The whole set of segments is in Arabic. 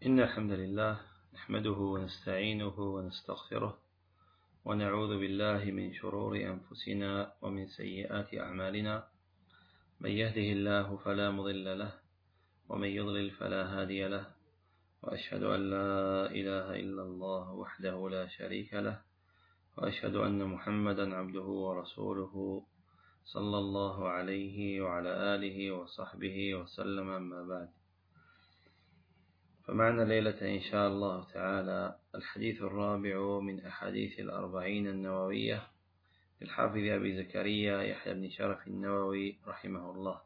إن الحمد لله نحمده ونستعينه ونستغفره ونعوذ بالله من شرور أنفسنا ومن سيئات أعمالنا. من يهده الله فلا مضل له ومن يضلل فلا هادي له، وأشهد أن لا إله إلا الله وحده لا شريك له، وأشهد أن محمدا عبده ورسوله صلى الله عليه وعلى آله وصحبه وسلم. أما بعد، فمعنا ليلة إن شاء الله تعالى الحديث الرابع من أحاديث الأربعين النووية للحافظ أبي زكريا يحيى بن شرف النووي رحمه الله.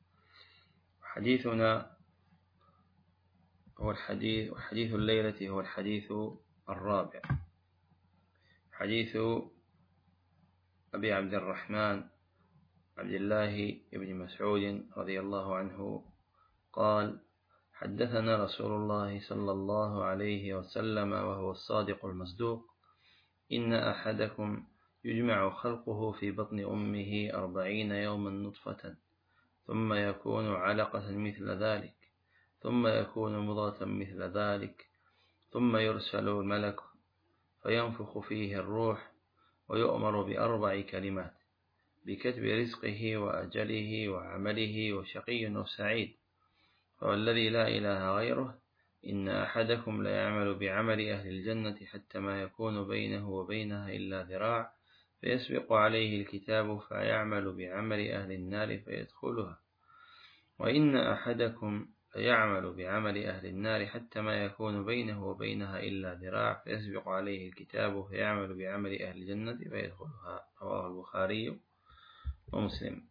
حديثنا هو حديث الليلة هو الحديث الرابع، حديث أبي عبد الرحمن عبد الله بن مسعود رضي الله عنه قال: حدثنا رسول الله صلى الله عليه وسلم وهو الصادق المصدوق: إن أحدكم يجمع خلقه في بطن أمه 40 يوما نطفة، ثم يكون علقة مثل ذلك، ثم يكون مضغة مثل ذلك، ثم يرسل الملك فينفخ فيه الروح، ويؤمر ب4 كلمات: بكتب رزقه وأجله وعمله وشقي أو سعيد. والذي لا إله غيره إن أحدكم ليعمل بعمل أهل الجنة حتى ما يكون بينه وبينها إلا ذراع، فيسبق عليه الكتاب فيعمل بعمل أهل النار فيدخلها. وإن أحدكم ليعمل بعمل أهل النار حتى ما يكون بينه وبينها إلا ذراع، فيسبق عليه الكتاب فيعمل بعمل أهل الجنة فيدخلها. رواه البخاري ومسلم.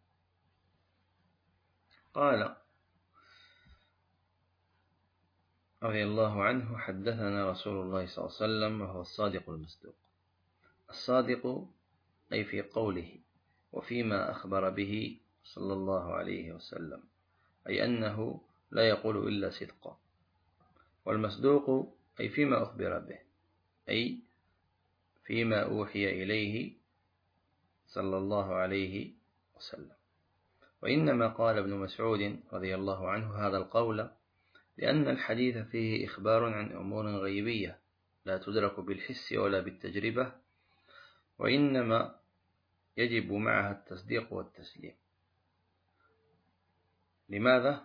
قال رضي الله عنه: حدثنا رسول الله صلى الله عليه وسلم وهو الصادق المصدوق. الصادق أي في قوله وفيما أخبر به صلى الله عليه وسلم، أي أنه لا يقول إلا صدقا. والمصدوق أي فيما أخبر به، أي فيما أوحي إليه صلى الله عليه وسلم. وإنما قال ابن مسعود رضي الله عنه هذا القول لأن الحديث فيه إخبار عن أمور غيبية لا تدرك بالحس ولا بالتجربة، وإنما يجب معها التصديق والتسليم. لماذا؟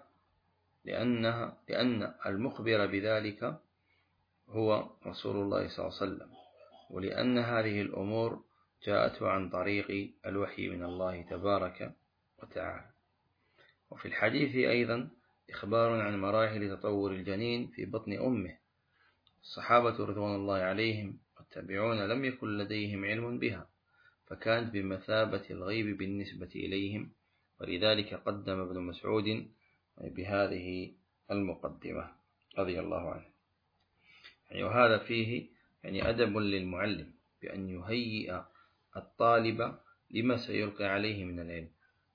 لأن المخبر بذلك هو رسول الله صلى الله عليه وسلم، ولأن هذه الأمور جاءته عن طريق الوحي من الله تبارك وتعالى. وفي الحديث أيضا إخبار عن مراحل تطور الجنين في بطن أمه. الصحابة رضوان الله عليهم والتابعون لم يكن لديهم علم بها، فكانت بمثابة الغيب بالنسبة إليهم، ولذلك قدم ابن مسعود بهذه المقدمة رضي الله عنه. وهذا فيه أدب للمعلم بأن يهيئ الطالب لما سيلقى عليه من العلم.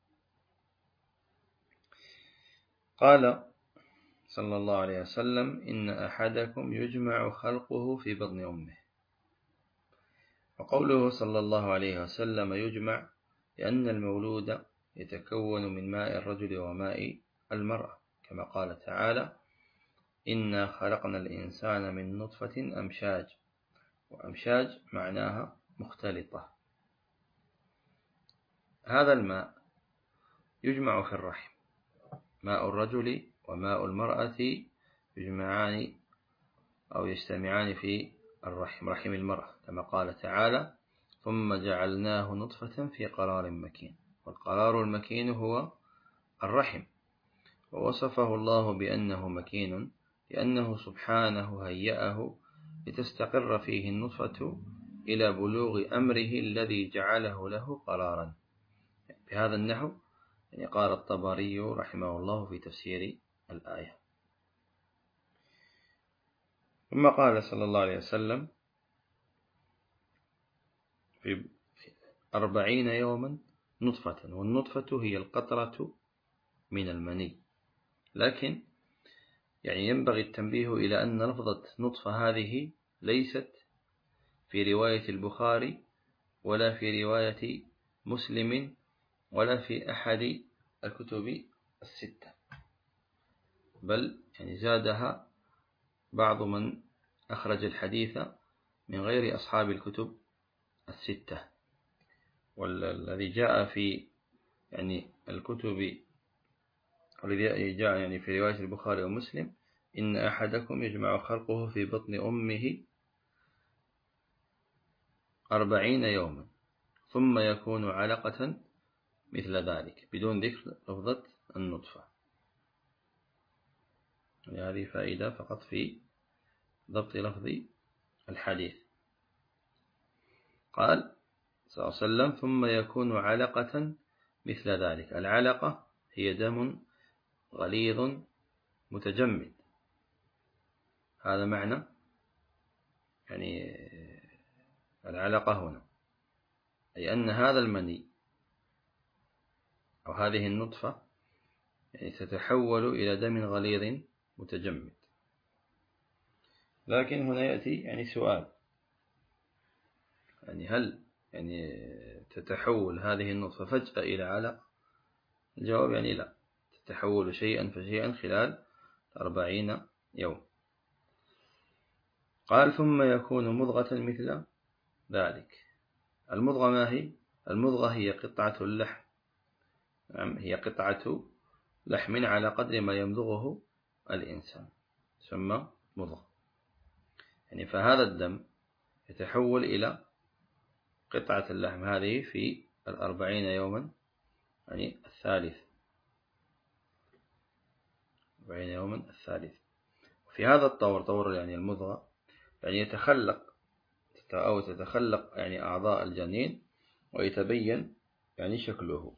قال صلى الله عليه وسلم: إن أحدكم يجمع خلقه في بطن أمه. وقوله صلى الله عليه وسلم يجمع لأن المولود يتكون من ماء الرجل وماء المرأة، كما قال تعالى: إنا خلقنا الإنسان من نطفة أمشاج. وأمشاج معناها مختلطة. هذا الماء يجمع في الرحم، ماء الرجل وماء المرأة يجمعان أو يجتمعان في الرحم، رحم المرأة، كما قال تعالى: ثم جعلناه نطفة في قرار مكين. والقرار المكين هو الرحم، ووصفه الله بأنه مكين لأنه سبحانه هيأه لتستقر فيه النطفة إلى بلوغ أمره الذي جعله له قرارا. بهذا النحو قال الطبري رحمه الله في تفسير الآية. ثم قال صلى الله عليه وسلم: في 40 يوما نطفة، والنطفة هي القطرة من المني. لكن ينبغي التنبيه إلى أن لفظة نطفة هذه ليست في رواية البخاري ولا في رواية مسلم ولا في أحد الكتب الستة، بل زادها بعض من أخرج الحديث من غير أصحاب الكتب الستة. والذي جاء في يعني الكتب، والذي جاء يعني في رواية البخاري ومسلم: إن أحدكم يجمع خلقه في بطن أمه 40 يوما ثم يكون علقة مثل ذلك، بدون ذكر لفظة النطفة. يعني هذه فائدة فقط في ضبط لفظ الحديث. قال صلى الله عليه وسلم: ثم يكون علقة مثل ذلك. العلقة هي دم غليظ متجمد، هذا معنى يعني العلقة هنا، أي أن هذا المني أو هذه النطفة يعني تتحول إلى دم غليظ متجمد. لكن هنا يأتي يعني سؤال، يعني هل يعني تتحول هذه النطفة فجأة إلى علق؟ الجواب يعني لا، تتحول شيئا فشيئا خلال 40 يوم. قال: ثم يكون مضغة مثل ذلك. المضغة ما هي؟ المضغة هي قطعة اللحم، هي قطعة لحم على قدر ما يمضغه الإنسان، ثم مضغة. يعني فهذا الدم يتحول إلى قطعة اللحم هذه في 40 يوما، يعني الثالث، 40 يوما الثالث. في هذا الطور، طور يعني المضغة، يعني يتخلق أو تتخلق يعني أعضاء الجنين ويتبين يعني شكله.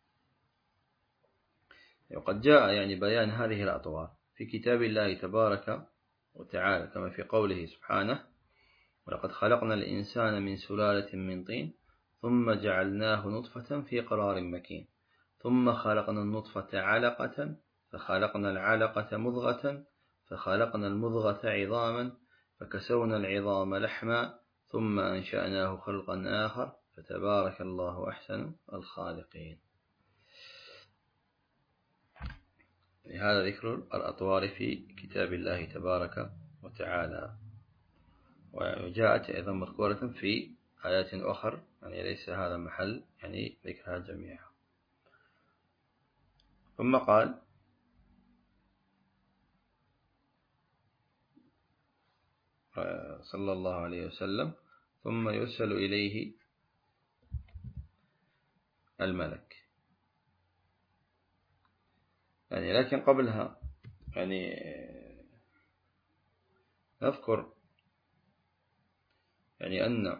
وقد جاء يعني بيان هذه الأطوار في كتاب الله تبارك وتعالى، كما في قوله سبحانه: ولقد خلقنا الإنسان من سلالة من طين ثم جعلناه نطفة في قرار مكين ثم خلقنا النطفة علقة فخلقنا العلقة مضغة فخلقنا المضغة عظاما فكسونا العظام لحما ثم أنشأناه خلقا آخر فتبارك الله أحسن الخالقين. هذا ذكر الأطوار في كتاب الله تبارك وتعالى، وجاءت أيضا مذكورة في آيات أخرى، يعني ليس هذا محل يعني ذكرها جميعا. ثم قال: صلى الله عليه وسلم: ثم يرسل إليه الملك. يعني لكن قبلها يعني نذكر يعني أن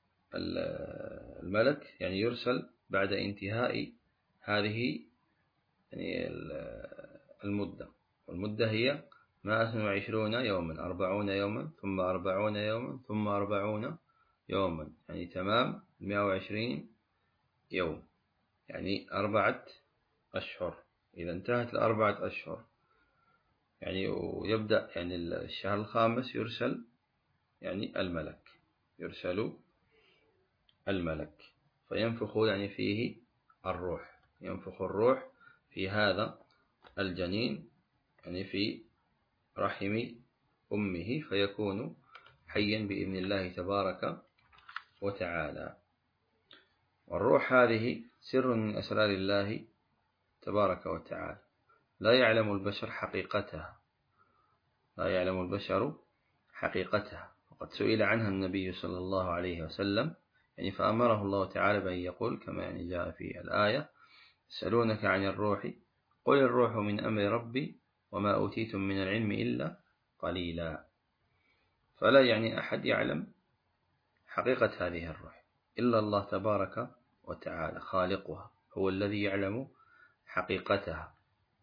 الملك يعني يرسل بعد انتهاء هذه يعني المدة، والمدة هي 120 يوما، 40 يوما ثم 40 يوما ثم 40 يوما، يعني تمام 120 يوم، يعني 4 أشهر. إذا انتهت 4 أشهر يعني ويبدأ يعني الشهر الخامس يرسل يعني الملك، يرسل الملك فينفخ يعني فيه الروح، ينفخ الروح في هذا الجنين يعني في رحم أمه فيكون حيا بإذن الله تبارك وتعالى. والروح هذه سر من أسرار الله تبارك وتعالى، لا يعلم البشر حقيقتها، لا يعلم البشر حقيقتها. وقد سئل عنها النبي صلى الله عليه وسلم يعني فأمره الله تعالى بأن يقول كما يعني جاء في الآية: يسألونك عن الروح قل الروح من أمر ربي وما أوتيتم من العلم إلا قليلا. فلا يعني أحد يعلم حقيقة هذه الروح إلا الله تبارك وتعالى خالقها، هو الذي يعلم حقيقتها.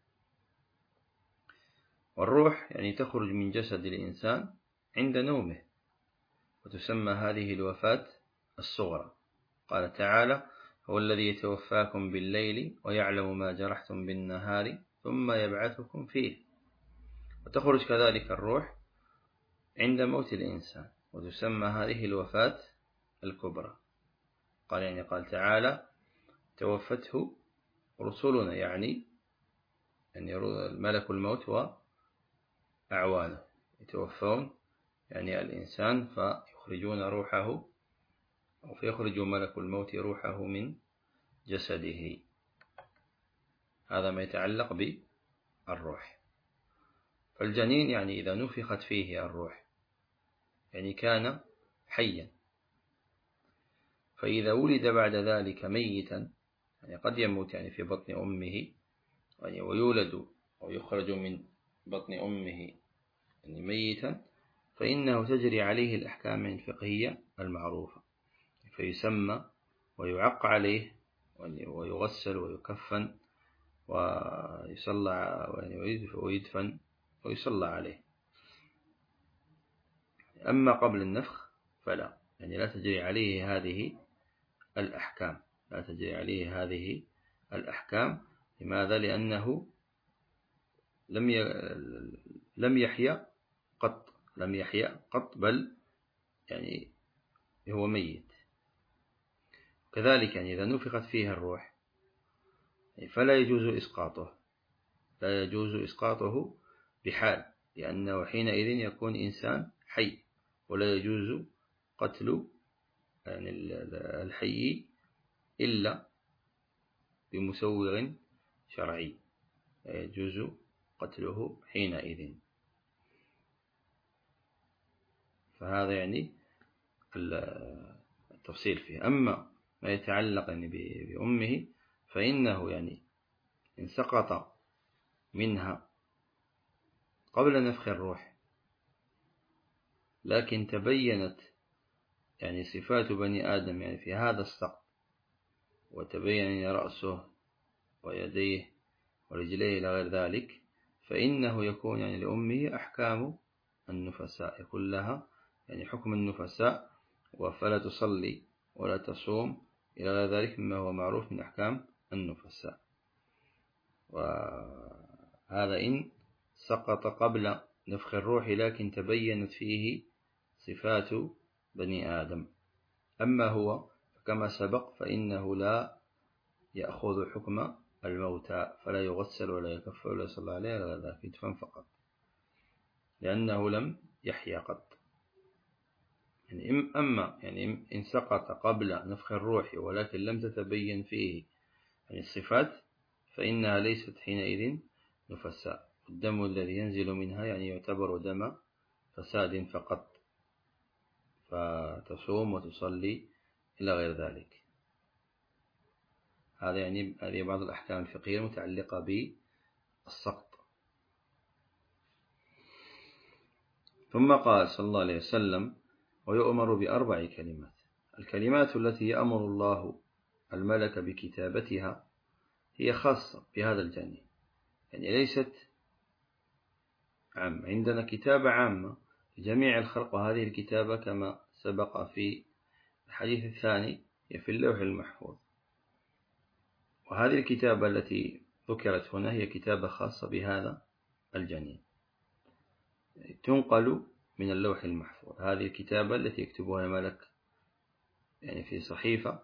والروح يعني تخرج من جسد الإنسان عند نومه، وتسمى هذه الوفاة الصغرى. قال تعالى: هو الذي يتوفاكم بالليل ويعلم ما جرحتم بالنهار ثم يبعثكم فيه. وتخرج كذلك الروح عند موت الإنسان، وتسمى هذه الوفاة الكبرى. قال تعالى: توفته رسلنا، يعني ملك الموت وأعوانه، يتوفون يعني الإنسان فيخرجون روحه، أو فيخرج ملك الموت روحه من جسده. هذا ما يتعلق بالروح. فالجنين يعني إذا نفخت فيه الروح يعني كان حيا، فإذا ولد بعد ذلك ميتا يعني قد يموت يعني في بطن أمه يعني ويولد أو يخرج من بطن أمه يعني ميتا، فإنه تجري عليه الأحكام الفقهية المعروفة، فيسمى ويعق عليه ويغسل ويكفن ويصلى ويدفن ويصلى عليه. أما قبل النفخ فلا، يعني لا تجري عليه هذه الأحكام، لا تجري عليه هذه الأحكام. لماذا؟ لأنه لم يحيا قط، لم يحيا قط، بل يعني هو ميت. كذلك يعني إذا نفخت فيه الروح فلا يجوز إسقاطه، لا يجوز إسقاطه بحال، لأنه حينئذ يكون إنسان حي، ولا يجوز قتل يعني الحي إلا بمسوغ شرعي، لا يجوز قتله حينئذ. فهذا يعني التفصيل فيه. أما ما يتعلق يعني بأمه فإنه يعني إن سقط منها قبل نفخ الروح لكن تبينت يعني صفات بني آدم يعني في هذا السقط، وتبين رأسه ويديه ورجليه إلى غير ذلك، فإنه يكون يعني لأمه أحكام النفساء، يكون لها يعني حكم النفساء، فلا تصلي ولا تصوم إلى غير ذلك مما هو معروف من أحكام النفساء. وهذا إن سقط قبل نفخ الروح لكن تبينت فيه صفات بني آدم. أما هو كما سبق فإنه لا يأخذ حكم الموتى، فلا يغسل ولا يكفر ولا يصلى عليه ولا ذلك، يدفن فقط، لأنه لم يحيا قط. يعني أما يعني إن سقط قبل نفخ الروح ولكن لم تتبين فيه يعني الصفات فإنها ليست حينئذ نفساء، الدم الذي ينزل منها يعني يعتبر دم فساد فقط، فتصوم وتصلي إلى غير ذلك. هذا يعني هذه بعض الأحكام الفقهية المتعلقة بالسقط. ثم قال صلى الله عليه وسلم: ويؤمر بأربع كلمات. الكلمات التي يأمر الله الملك بكتابتها هي خاصة بهذا الجانب، يعني ليست عامة. عندنا كتابة عامة لجميع الخلق، وهذه الكتابة كما سبق في الحديث الثاني هي في اللوح المحفوظ، وهذه الكتابة التي ذكرت هنا هي كتابة خاصة بهذا الجنين، تنقل من اللوح المحفوظ. هذه الكتابة التي يكتبها الملك يعني في صحيفة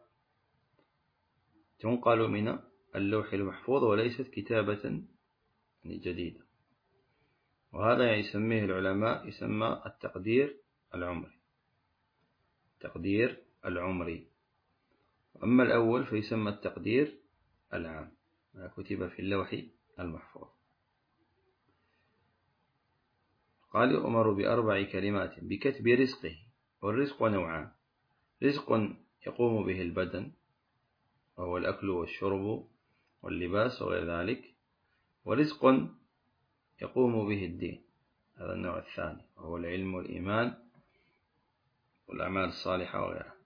تنقل من اللوح المحفوظ، وليست كتابة جديدة. وهذا يسميه العلماء يسمى التقدير العمري، تقدير العمري. أما الأول فيسمى التقدير العام، ما كتب في اللوح المحفوظ. قال: يؤمر بأربع كلمات بكتب رزقه. والرزق نوعان: رزق يقوم به البدن وهو الأكل والشرب واللباس وغير ذلك، ورزق يقوم به الدين، هذا النوع الثاني وهو العلم والإيمان والأعمال الصالحة وغيرها.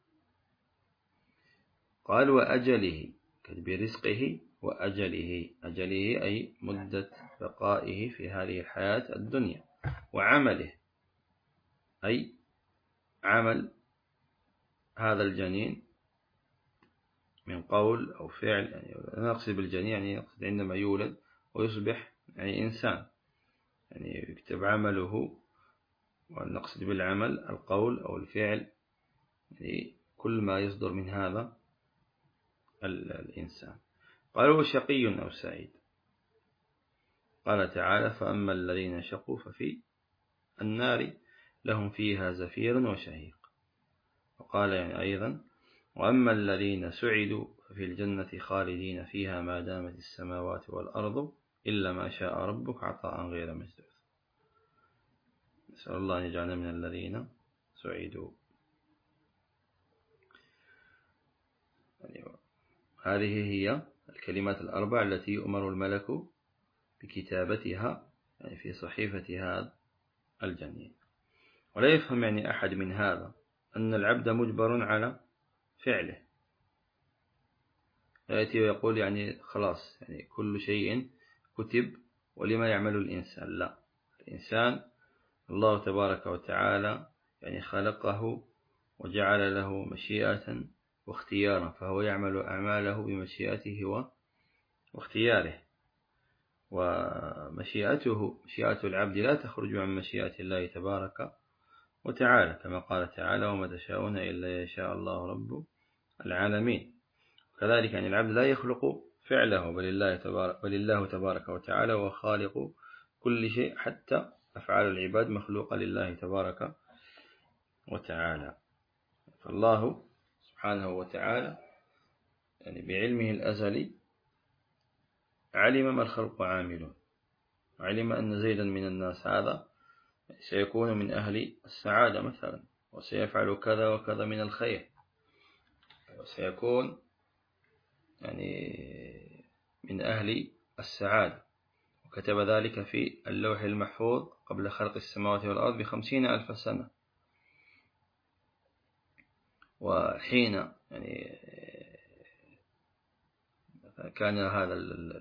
قال: وأجله، كتب رزقه وأجله، أجله أي مدة بقائه في هذه الحياة الدنيا، وعمله أي عمل هذا الجنين من قول أو فعل، يعني نقصد بالجنين يعني نقصد عندما يولد ويصبح يعني إنسان، يعني يكتب عمله، ونقصد بالعمل القول أو الفعل، يعني كل ما يصدر من هذا الإنسان. قال: هو شقي أو سعيد. قال تعالى: فأما الذين شقوا ففي النار لهم فيها زفير وشهيق. وقال يعني أيضا: وأما الذين سعدوا ففي الجنة خالدين فيها ما دامت السماوات والأرض إلا ما شاء ربك عطاء غير مجدود. نسأل الله أن يجعلنا من الذين سعدوا. هذه هي الكلمات الأربع التي يؤمر الملك بكتابتها يعني في صحيفة هذا الجنين. ولا يفهم يعني أحد من هذا أن العبد مجبر على فعله، يأتي ويقول يعني خلاص يعني كل شيء كتب ولما يعمل الإنسان. لا، الإنسان الله تبارك وتعالى يعني خلقه وجعل له مشيئة واختيارا، فهو يعمل أعماله بمشيئته واختياره، ومشيئته مشيئة العبد لا تخرج عن مشيئة الله تبارك وتعالى، كما قال تعالى: وما تشاءون إلا يشاء الله رب العالمين. كذلك يعني العبد لا يخلق فعله، بل الله تبارك وتعالى هو خالق كل شيء، حتى أفعال العباد مخلوقة لله تبارك وتعالى. فالله سبحانه وتعالى يعني بعلمه الأزلي علم ما الخلق عاملون، علم أن زيدا من الناس هذا سيكون من أهل السعادة مثلا، وسيفعل كذا وكذا من الخير، وسيكون يعني من أهل السعادة، وكتب ذلك في اللوح المحفوظ قبل خلق السماوات والأرض ب50,000 سنة. وحين يعني كان هذا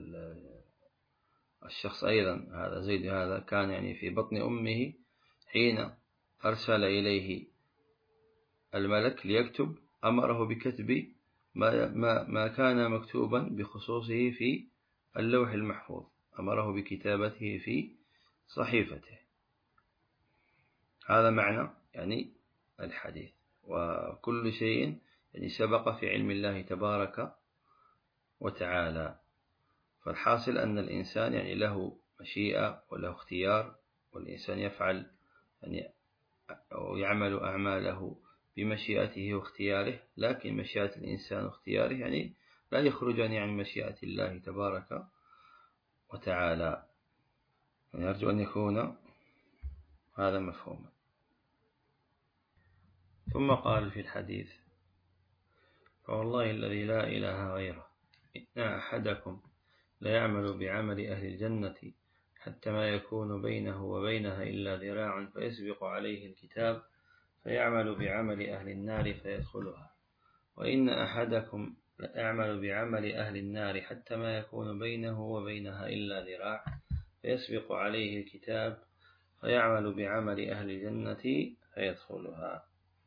الشخص أيضا، هذا زيد هذا، كان يعني في بطن أمه حين أرسل إليه الملك ليكتب، أمره بكتب ما كان مكتوبا بخصوصه في اللوح المحفوظ، أمره بكتابته في صحيفته. هذا معنى يعني الحديث. وكل شيء يعني سبق في علم الله تبارك وتعالى. فالحاصل أن الإنسان يعني له مشيئة وله اختيار، والإنسان يفعل يعني أو يعمل أعماله بمشيئته واختياره، لكن مشيئة الإنسان واختياره يعني لا يخرجان عن مشيئة الله تبارك وتعالى. يعني أرجو أن يكون هذا مفهوما. ثم قال في الحديث: فوالله الذي لا إله غيره إن أحدكم لا يعمل بعمل أهل الجنة حتى ما يكون بينه وبينها إلا ذراع فيسبق عليه الكتاب فيعمل بعمل أهل النار فيدخلها، وإن أحدكم لا يعمل بعمل أهل النار حتى ما يكون بينه وبينها إلا ذراع فيسبق عليه الكتاب فيعمل بعمل أهل الجنة فيدخلها.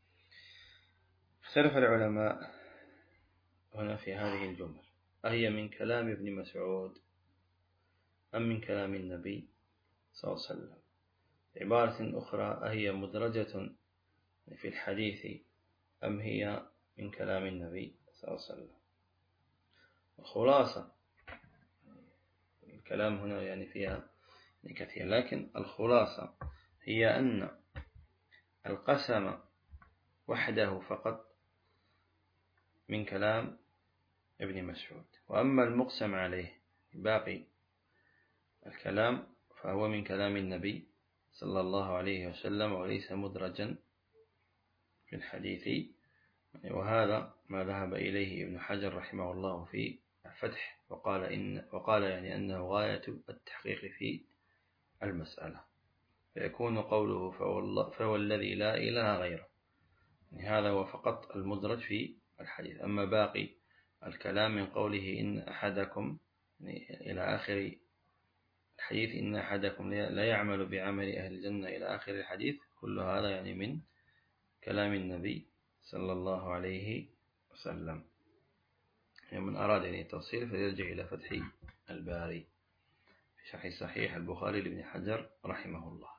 اختلف العلماء هنا في هذه الجمل: أهي من كلام ابن مسعود أم من كلام النبي صلى الله عليه وسلم؟ عبارة أخرى: أهي مدرجة في الحديث أم هي من كلام النبي صلى الله عليه وسلم؟ الخلاصة، الكلام هنا يعني فيها كثير، لكن الخلاصة هي أن القسم وحده فقط من كلام ابن مسعود، وأما المقسم عليه باقي الكلام فهو من كلام النبي صلى الله عليه وسلم، وليس مدرجا في الحديث. وهذا ما ذهب إليه ابن حجر رحمه الله في الفتح، وقال يعني أنه غاية التحقيق في المسألة، فيكون قوله فهو الذي لا إله غيره، يعني هذا هو فقط المدرج في الحديث. أما باقي الكلام من قوله إن أحدكم يعني إلى آخر الحديث، إن أحدكم لا يعمل بعمل أهل الجنة إلى آخر الحديث، كل هذا يعني من كلام النبي صلى الله عليه وسلم. يعني من أراد يعني التفصيل فيرجع إلى فتح الباري في شرح صحيح البخاري لابن حجر رحمه الله.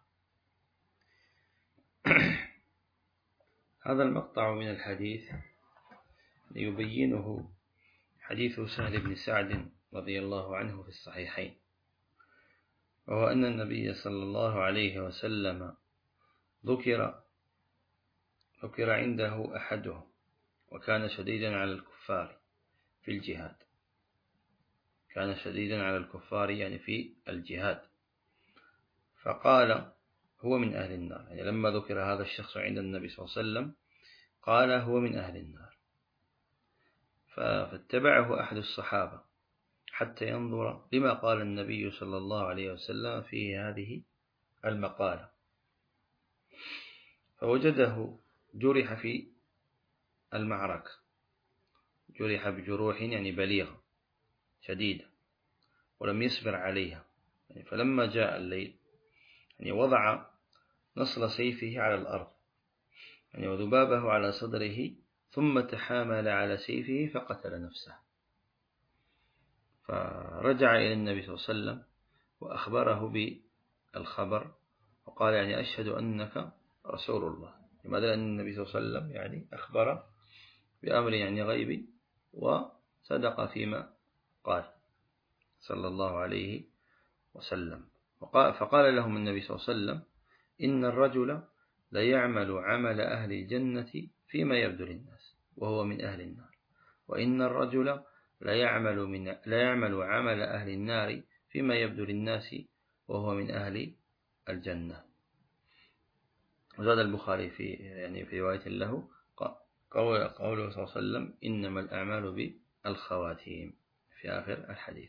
هذا المقطع من الحديث يبينه حديث سهل بن سعد رضي الله عنه في الصحيحين، وهو أن النبي صلى الله عليه وسلم ذكر عنده أحدهم وكان شديدا على الكفار في الجهاد، كان شديدا على الكفار يعني في الجهاد، فقال هو من أهل النار. يعني لما ذكر هذا الشخص عند النبي صلى الله عليه وسلم قال هو من أهل النار، فاتبعه أحد الصحابة حتى ينظر لما قال النبي صلى الله عليه وسلم في هذه المقالة، فوجده جرح في المعركة، جرح بجروح يعني بليغة شديدة ولم يصبر عليها. يعني فلما جاء الليل يعني وضع نصل سيفه على الأرض يعني وذبابه على صدره، ثم تحامل على سيفه فقتل نفسه. فرجع إلى النبي صلى الله عليه وسلم وأخبره بالخبر وقال يعني أشهد أنك رسول الله. لماذا؟ لأن النبي صلى الله عليه وسلم يعني أخبر بأمر يعني غيبي وصدق فيما قال صلى الله عليه وسلم. فقال لهم النبي صلى الله عليه وسلم إن الرجل ليعمل عمل أهل الجنة فيما يبدو للناس وهو من أهل النار، وإن الرجل ليعمل عمل أهل النار فيما يبدو للناس وهو من أهل الجنة. وزاد البخاري في رواية له قوله صلى الله عليه وسلم إنما الأعمال بالخواتيم في آخر الحديث.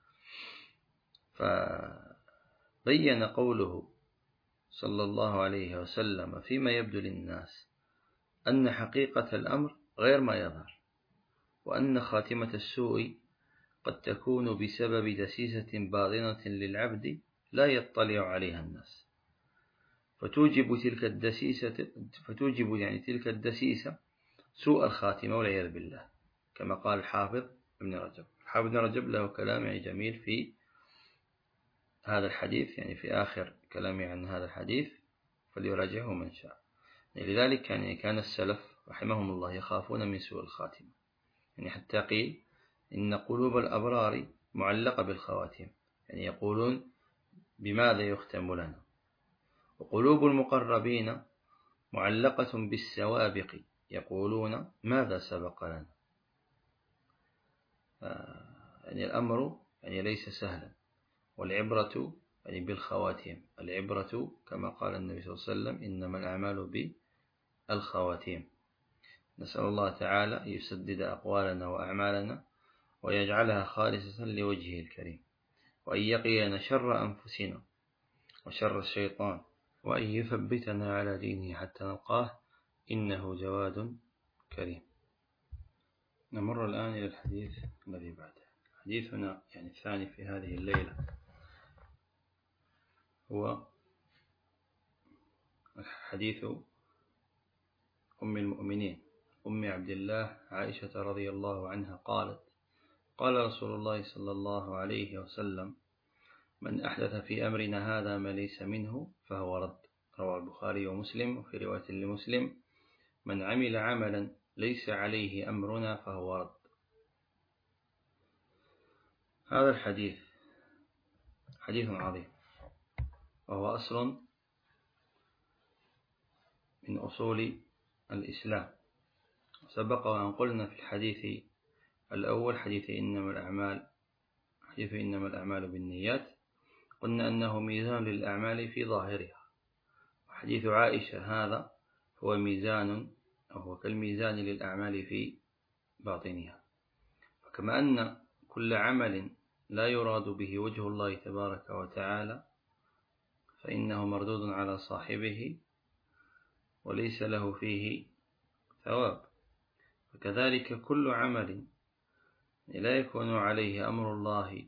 فبين قوله صلى الله عليه وسلم فيما يبدو للناس أن حقيقة الأمر غير ما يظهر، وأن خاتمة السوء قد تكون بسبب دسيسة باطنة للعبد لا يطلع عليها الناس، فتوجب تلك الدسيسة سوء الخاتمة والعياذ بالله، كما قال الحافظ ابن رجب. الحافظ ابن رجب له كلام يعني جميل في هذا الحديث، يعني في آخر كلامه عن هذا الحديث فليراجعه من شاء. لذلك يعني كان السلف رحمهم الله يخافون من سوء الخاتمة، يعني حتى قيل إن قلوب الأبرار معلقة بالخواتيم، يعني يقولون بماذا يختم لنا، وقلوب المقربين معلقة بالسوابق، يقولون ماذا سبق لنا. يعني الأمر يعني ليس سهلا، والعبرة يعني بالخواتيم، العبرة كما قال النبي صلى الله عليه وسلم إنما الأعمال بالخواتيم. نسأل الله تعالى أن يسدد أقوالنا وأعمالنا ويجعلها خالصة لوجهه الكريم، وأن يقينا شر أنفسنا وشر الشيطان، وأن يثبتنا على دينه حتى نلقاه إنه جواد كريم. نمر الآن إلى الحديث الذي بعده. حديثنا يعني الثاني في هذه الليلة هو حديث أم المؤمنين أم عبد الله عائشة رضي الله عنها قالت قال رسول الله صلى الله عليه وسلم من أحدث في أمرنا هذا ما ليس منه فهو رد. رواه البخاري ومسلم. وفي رواية لمسلم من عمل عملا ليس عليه أمرنا فهو رد. هذا الحديث حديث عظيم، وهو أصل من أصول الإسلام. سبق وأن قلنا في الحديث الأول حديث إنما الأعمال بالنيات، قلنا أنه ميزان للأعمال في ظاهرها، وحديث عائشة هذا هو ميزان أو هو كالميزان للأعمال في باطنها. فكما أن كل عمل لا يراد به وجه الله تبارك وتعالى فإنه مردود على صاحبه وليس له فيه ثواب، فكذلك كل عمل لا يكون عليه أمر الله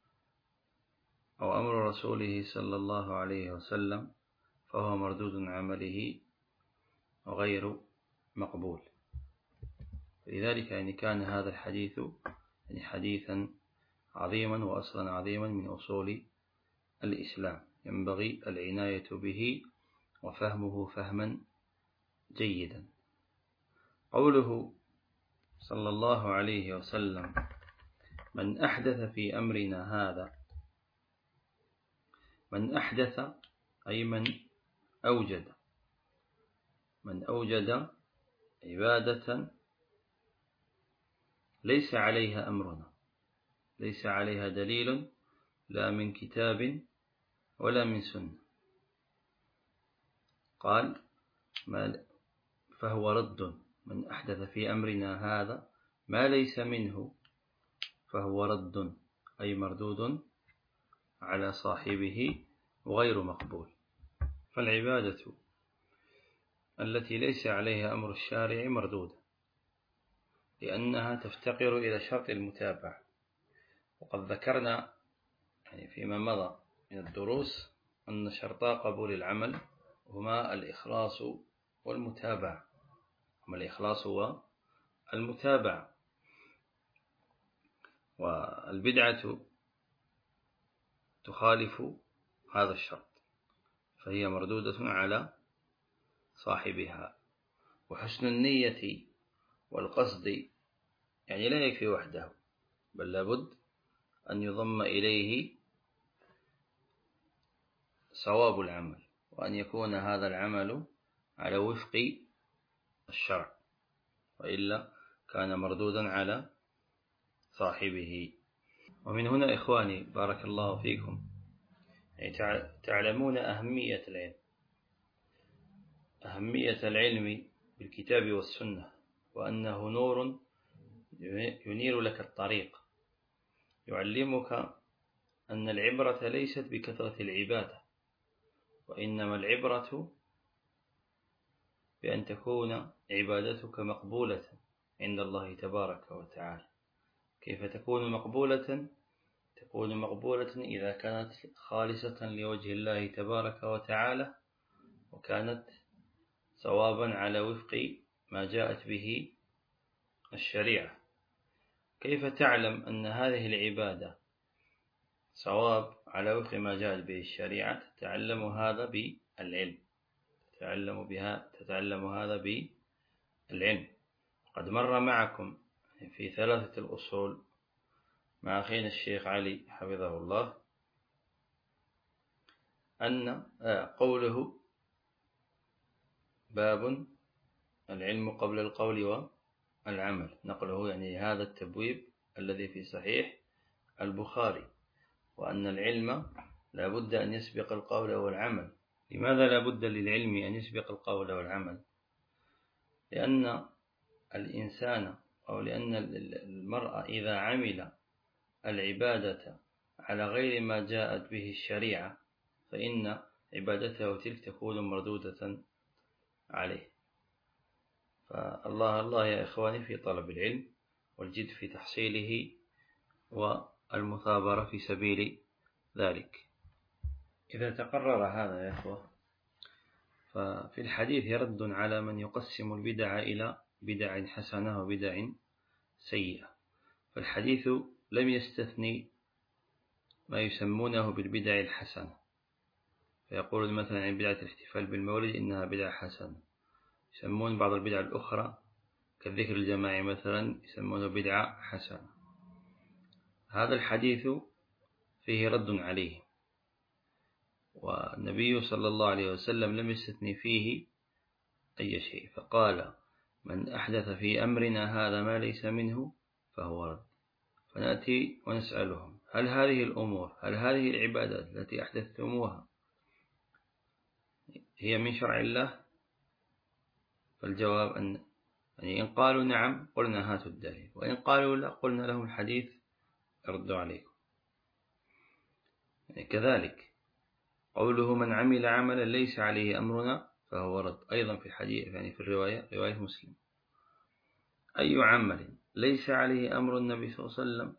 أو أمر رسوله صلى الله عليه وسلم فهو مردود عمله وغير مقبول. لذلك يعني كان هذا الحديث يعني حديثا عظيما وأصلا عظيما من أصول الإسلام، ينبغي العناية به وفهمه فهما جيدا. قوله صلى الله عليه وسلم من أحدث في أمرنا هذا، من أحدث أي من أوجد من أوجد عبادة ليس عليها أمرنا، ليس عليها دليل لا من كتاب ولا من سنة، قال فهو رد. من أحدث في أمرنا هذا ما ليس منه فهو رد، أي مردود على صاحبه وغير مقبول. فالعبادة التي ليس عليها أمر الشارع مردودة، لأنها تفتقر إلى شرط المتابعة. وقد ذكرنا يعني فيما مضى من الدروس أن شرطا قبول العمل هما الإخلاص والمتابعة، هما الإخلاص والمتابعة. والبدعة تخالف هذا الشرط، فهي مردودة على صاحبها. وحسن النية والقصد يعني لا يكفي وحده، بل لابد أن يضم إليه صواب العمل، وأن يكون هذا العمل على وفق الشرع، وإلا كان مردودا على صاحبه. ومن هنا إخواني بارك الله فيكم يعني تعلمون أهمية العلم بالكتاب والسنة، وأنه نور ينير لك الطريق، يعلمك أن العبرة ليست بكثرة العبادة، وإنما العبرة بأن تكون عبادتك مقبولة عند الله تبارك وتعالى. كيف تكون مقبولة؟ تكون مقبولة إذا كانت خالصة لوجه الله تبارك وتعالى، وكانت صوابا على وفق ما جاءت به الشريعة. كيف تعلم أن هذه العبادة صواب على وفق ما جاءت به الشريعة؟ تتعلم هذا بالعلم، تتعلم هذا بالعلم. قد مر معكم في 3 الأصول مع أخينا الشيخ علي حفظه الله أن قوله باب العلم قبل القول والعمل، نقله يعني هذا التبويب الذي في صحيح البخاري، وأن العلم لا بد أن يسبق القول والعمل. لماذا لا بد للعلم أن يسبق القول والعمل؟ لأن الإنسان أو لأن المرء إذا عمل العبادة على غير ما جاءت به الشريعة فإن عبادته تلك تكون مردودة عليه. فالله يا إخواني في طلب العلم والجد في تحصيله والمثابرة في سبيل ذلك. إذا تقرر هذا يا إخوة، ففي الحديث رد على من يقسم البدع إلى بدع حسنة وبدع سيئة. فالحديث لم يستثني ما يسمونه بالبدع الحسنة، فيقول مثلا عن بدعة الاحتفال بالمولد إنها بدعة حسنة، يسمون بعض البدع الأخرى كالذكر الجماعي مثلا يسمونه بدعة حسنة. هذا الحديث فيه رد عليه، والنبي صلى الله عليه وسلم لم يستثني فيه أي شيء، فقال من أحدث في أمرنا هذا ما ليس منه فهو رد. فنأتي ونسألهم هل هذه الأمور، هل هذه العبادات التي أحدثتموها هي من شرع الله؟ فالجواب أن يعني إن قالوا نعم قلنا هاتوا الدليل، وإن قالوا لا قلنا لهم الحديث ردوا عليكم. يعني كذلك قوله من عمل عملا ليس عليه أمرنا فهو رد، أيضا في الحديث يعني في رواية مسلم، أي عمل ليس عليه أمر النبي صلى الله عليه وسلم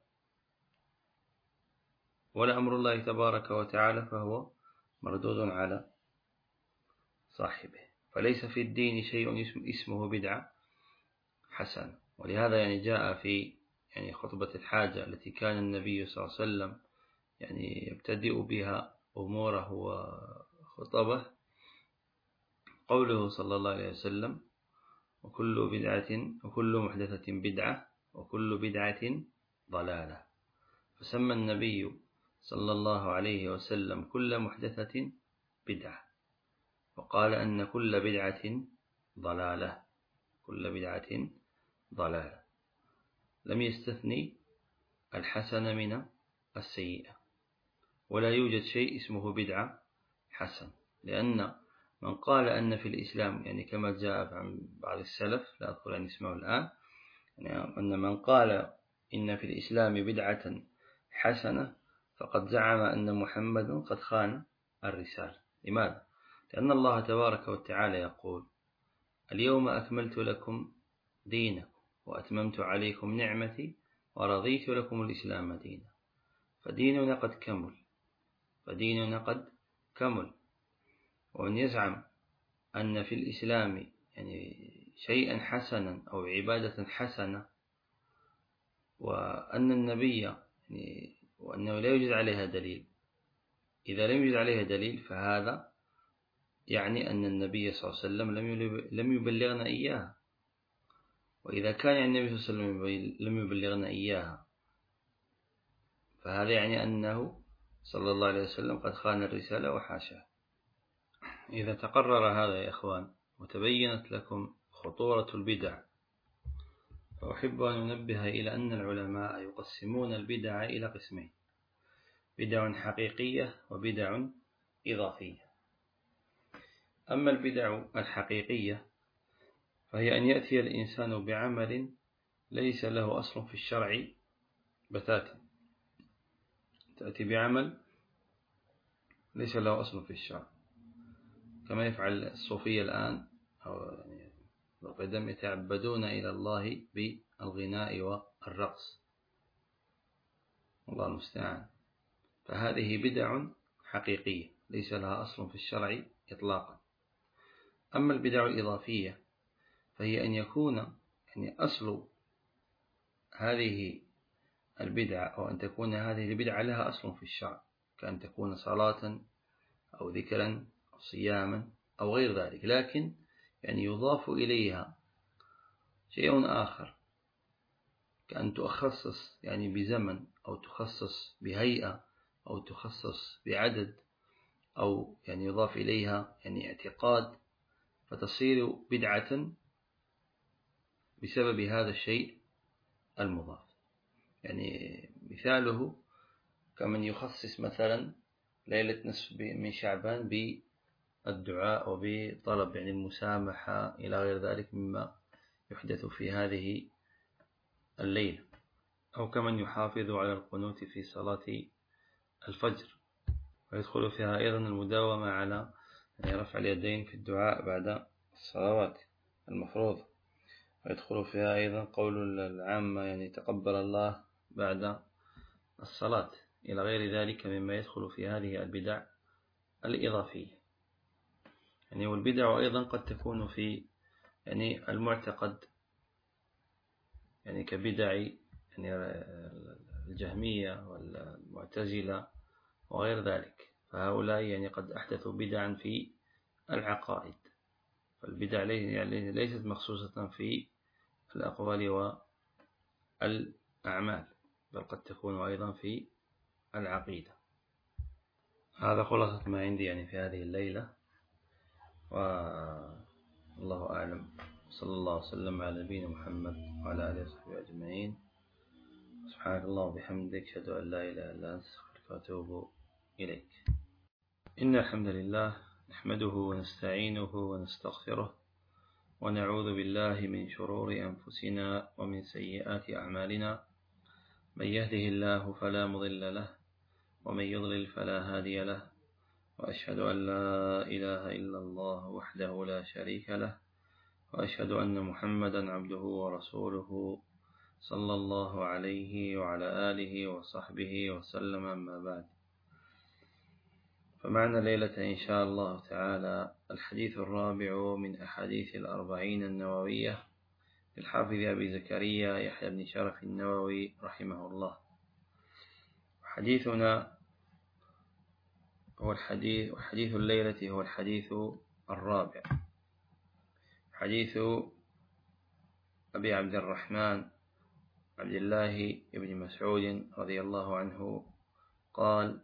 ولا أمر الله تبارك وتعالى فهو مردود على صاحبه. فليس في الدين شيء اسمه بدعة حسن. ولهذا يعني جاء في يعني خطبة الحاجة التي كان النبي صلى الله عليه وسلم يعني يبتدئ بها أموره وخطبه قوله صلى الله عليه وسلم وكل محدثة بدعة وكل بدعة ضلالة. فسمى النبي صلى الله عليه وسلم كل محدثة بدعة، وقال أن كل بدعة ضلالة، كل بدعة ضلالة. لم يستثني الحسن من السيئة، ولا يوجد شيء اسمه بدعة حسن، لأن من قال أن في الإسلام، يعني كما جاء عن بعض السلف لا أذكر أن اسمه الآن، يعني أن من قال إن في الإسلام بدعة حسنة فقد زعم أن محمد قد خان الرسالة. لماذا؟ لأن الله تبارك وتعالى يقول: اليوم أكملت لكم دينكم وأتممت عليكم نعمتي ورضيت لكم الإسلام دينا. فديننا قد كمل. ومن يزعم أن في الإسلام يعني شيئا حسنا أو عبادة حسنة وأن النبي يعني وأنه لا يوجد عليها دليل، إذا لم يوجد عليها دليل فهذا يعني أن النبي صلى الله عليه وسلم لم يبلغنا إياها. وإذا كان النبي صلى الله عليه وسلم لم يبلغنا إياها فهذا يعني أنه صلى الله عليه وسلم قد خان الرسالة وحاشاه. إذا تقرر هذا يا إخوان وتبينت لكم خطورة البدع، فأحب أن أنبه إلى أن العلماء يقسمون البدع إلى قسمين: بدع حقيقية وبدع إضافية. أما البدع الحقيقية فهي أن يأتي الإنسان بعمل ليس له أصل في الشرع بتاتا، تأتي بعمل ليس له أصل في الشرع، كما يفعل الصوفية الآن، أو يعني القدم يتعبدون إلى الله بالغناء والرقص، الله المستعان. فهذه بدع حقيقية ليس لها أصل في الشرع إطلاقا. أما البدع الإضافية فهي أن يكون يعني أصل هذه البدعة أو أن تكون هذه البدعة لها أصل في الشرع، كأن تكون صلاة أو ذكرا أو صياما أو غير ذلك، لكن يعني يضاف إليها شيء آخر، كأن تخصص يعني بزمن أو تخصص بهيئة أو تخصص بعدد، أو يعني يضاف إليها يعني اعتقاد، فتصير بدعة بسبب هذا الشيء المضاف. يعني مثاله كمن يخصص مثلا ليلة نصف من شعبان بالدعاء وبطلب يعني المسامحة إلى غير ذلك مما يحدث في هذه الليلة، أو كمن يحافظ على القنوت في صلاة الفجر، ويدخل فيها أيضا المداومة على رفع اليدين في الدعاء بعد الصلوات المفروضة، ويدخل فيها أيضا قول العامة يعني تقبل الله بعد الصلاة إلى غير ذلك مما يدخل في هذه البدع الإضافية. يعني والبدع أيضا قد تكون في يعني المعتقد، يعني كبدع يعني الجهمية والمعتزلة وغير ذلك، فهؤلاء يعني قد أحدثوا بدعا في العقائد. فالبدع يعني ليست مخصوصة في الأقوال والأعمال، بل قد تكون أيضا في العقيدة. هذا خلاصة ما عندي يعني في هذه الليلة، والله أعلم. صلى الله وسلم على نبينا محمد وعلى آله وصحبه أجمعين. سبحانك اللهم وبحمدك، أشهد أن لا إله إلا أنت، أستغفرك وأتوب إليك. إن الحمد لله نحمده ونستعينه ونستغفره ونعوذ بالله من شرور أنفسنا ومن سيئات أعمالنا. من يهده الله فلا مضل له ومن يضلل فلا هادي له، وأشهد أن لا إله إلا الله وحده لا شريك له، وأشهد أن محمدا عبده ورسوله صلى الله عليه وعلى آله وصحبه وسلم. أما بعد، فمعنا ليلة إن شاء الله تعالى الحديث الرابع من أحاديث الأربعين النووية للحافظ أبي زكريا يحيى بن شرف النووي رحمه الله. حديثنا هو حديث الليلة هو الحديث الرابع، حديث أبي عبد الرحمن عبد الله بن مسعود رضي الله عنه قال: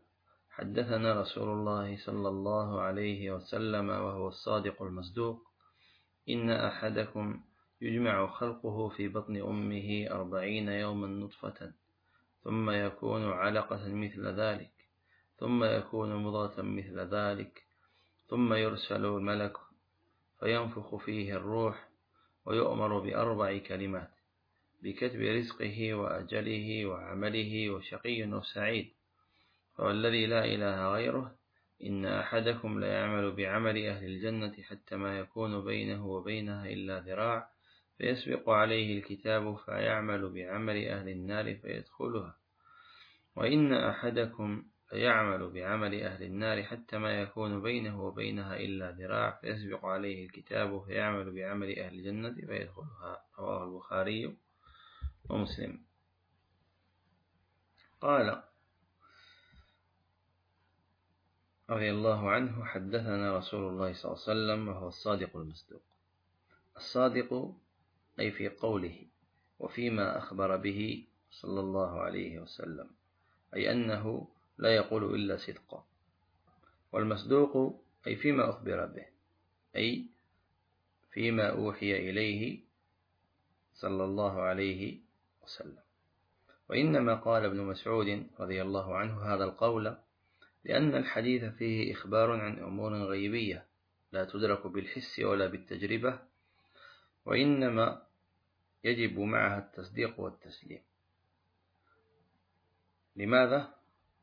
حدثنا رسول الله صلى الله عليه وسلم وهو الصادق المصدوق: إن أحدكم يجمع خلقه في بطن أمه 40 يوما نطفة ثم يكون علقة مثل ذلك ثم يكون مضغة مثل ذلك ثم يرسل الملك فينفخ فيه الروح ويؤمر ب4 كلمات بكتب رزقه وأجله وعمله وشقي وسعيد. فوالذي لا إله غيره إن أحدكم ليعمل بعمل أهل الجنة حتى ما يكون بينه وبينها إلا ذراع فيسبق عليه الكتاب فيعمل بعمل أهل النار فيدخلها، وإن أحدكم ليعمل بعمل أهل النار حتى ما يكون بينه وبينها إلا ذراع فيسبق عليه الكتاب فيعمل بعمل أهل الجنة فيدخلها. رواه البخاري ومسلم. قال رضي الله عنه: حدثنا رسول الله صلى الله عليه وسلم وهو الصادق المصدوق. الصادق أي في قوله وفيما أخبر به صلى الله عليه وسلم، أي أنه لا يقول إلا صدقا. والمصدوق أي فيما أخبر به، أي فيما أوحي إليه صلى الله عليه وسلم. وإنما قال ابن مسعود رضي الله عنه هذا القول لأن الحديث فيه إخبار عن أمور غيبية لا تدرك بالحس ولا بالتجربة، وإنما يجب معها التصديق والتسليم. لماذا؟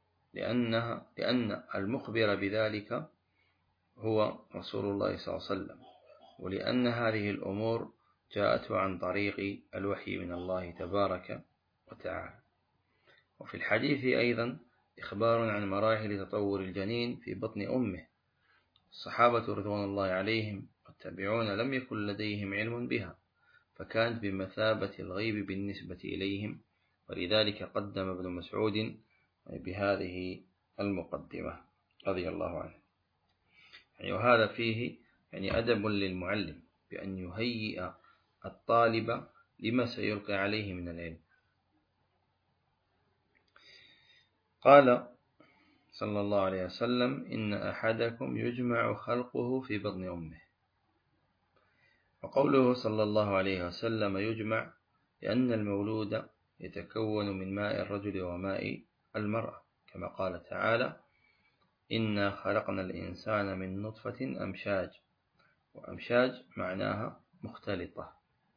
لأن المخبر بذلك هو رسول الله صلى الله عليه وسلم، ولأن هذه الأمور جاءت عن طريق الوحي من الله تبارك وتعالى. وفي الحديث أيضا إخبار عن مراحل تطور الجنين في بطن أمه. الصحابة رضوان الله عليهم والتابعون لم يكن لديهم علم بها، فكانت بمثابة الغيب بالنسبة إليهم، ولذلك قدم ابن مسعود بهذه المقدمة رضي الله عنه. وهذا فيه أدب للمعلم بأن يهيئ الطالب لما سيلقي عليه من العلم. قال صلى الله عليه وسلم: إن أحدكم يجمع خلقه في بطن أمه. وقوله صلى الله عليه وسلم يجمع لأن المولود يتكون من ماء الرجل وماء المرأة، كما قال تعالى: إنا خلقنا الإنسان من نطفة أمشاج. وأمشاج معناها مختلطة.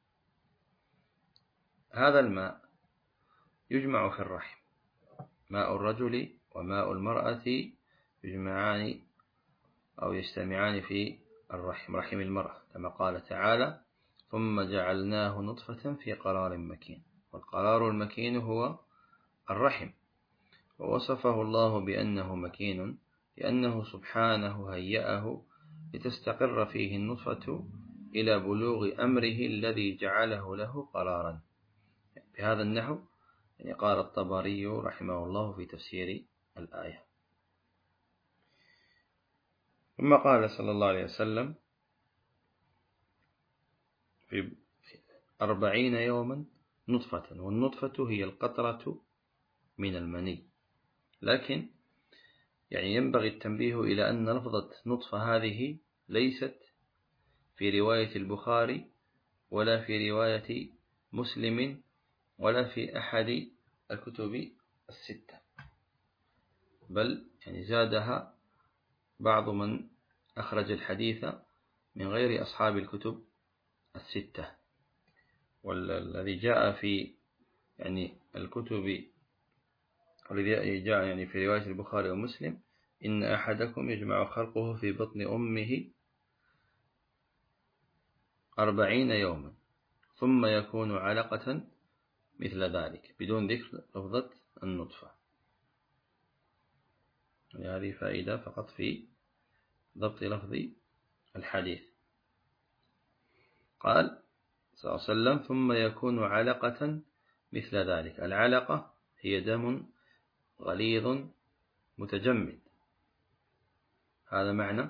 هذا الماء يجمع في الرحم، ماء الرجل وماء المرأة يجمعان أو يجتمعان في الرحم، رحم المرأة، كما قال تعالى: ثم جعلناه نطفة في قرار مكين. والقرار المكين هو الرحم، ووصفه الله بأنه مكين لأنه سبحانه هيأه لتستقر فيه النطفة إلى بلوغ أمره الذي جعله له قرارا. بهذا النحو قال الطبري رحمه الله في تفسير الآية. ثم قال صلى الله عليه وسلم: في 40 يوما نطفة، والنطفة هي القطرة من المني. لكن ينبغي التنبيه إلى أن لفظة نطفة هذه ليست في رواية البخاري ولا في رواية مسلم ولا في أحد الكتب الستة، بل زادها بعض من أخرج الحديث من غير أصحاب الكتب الستة. والذي جاء في الكتب، والذي جاء في رواية البخاري ومسلم: إن أحدكم يجمع خلقه في بطن أمه 40 يوما ثم يكون علقة مثل ذلك، بدون ذكر لفظة النطفة. هذه فائدة فقط في ضبط لفظ الحديث. قال صلى الله عليه وسلم: ثم يكون علقة مثل ذلك. العلقة هي دم غليظ متجمد، هذا معنى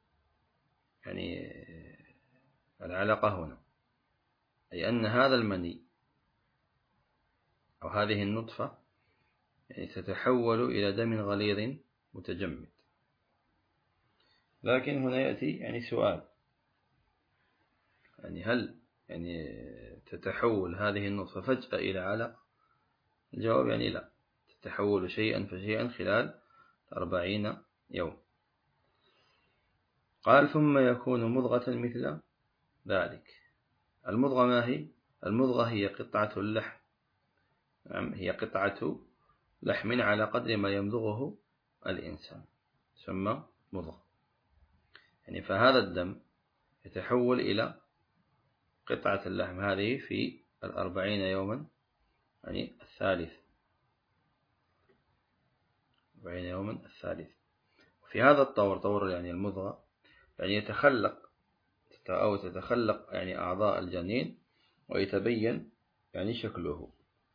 العلقة هنا، أي أن هذا المني أو هذه النطفة تتحول إلى دم غليظ متجمد. لكن هنا يأتي سؤال: يعني هل يعني تتحول هذه النطفة فجأة إلى علق؟ الجواب يعني لا، تتحول شيئا فشيئا خلال 40 يوم. قال ثم يكون مضغة مثل ذلك. المضغة ما هي؟ المضغة هي قطعة اللحم، هي قطعة لحم على قدر ما يمضغه الإنسان، ثم مضغة. يعني فهذا الدم يتحول إلى قطعة اللحم هذه في 40 يوما، يعني الثالث، 40 يوما الثالث. في هذا الطور، طور يعني المضغة، يعني يتخلق أو تتخلق يعني أعضاء الجنين ويتبين يعني شكله.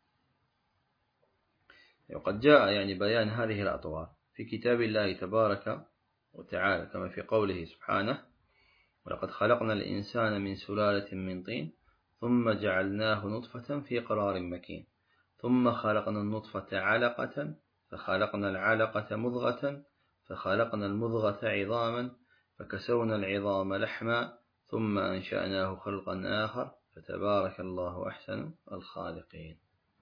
وقد جاء يعني بيان هذه الأطوار في كتاب الله تبارك وتعالى، كما في قوله سبحانه: ولقد خلقنا الإنسان من سلالة من طين ثم جعلناه نطفة في قرار مكين ثم خلقنا النطفة علقة فخلقنا العلقة مضغة فخلقنا المضغة عظاما فكسونا العظام لحما ثم أنشأناه خلقا آخر فتبارك الله أحسن الخالقين.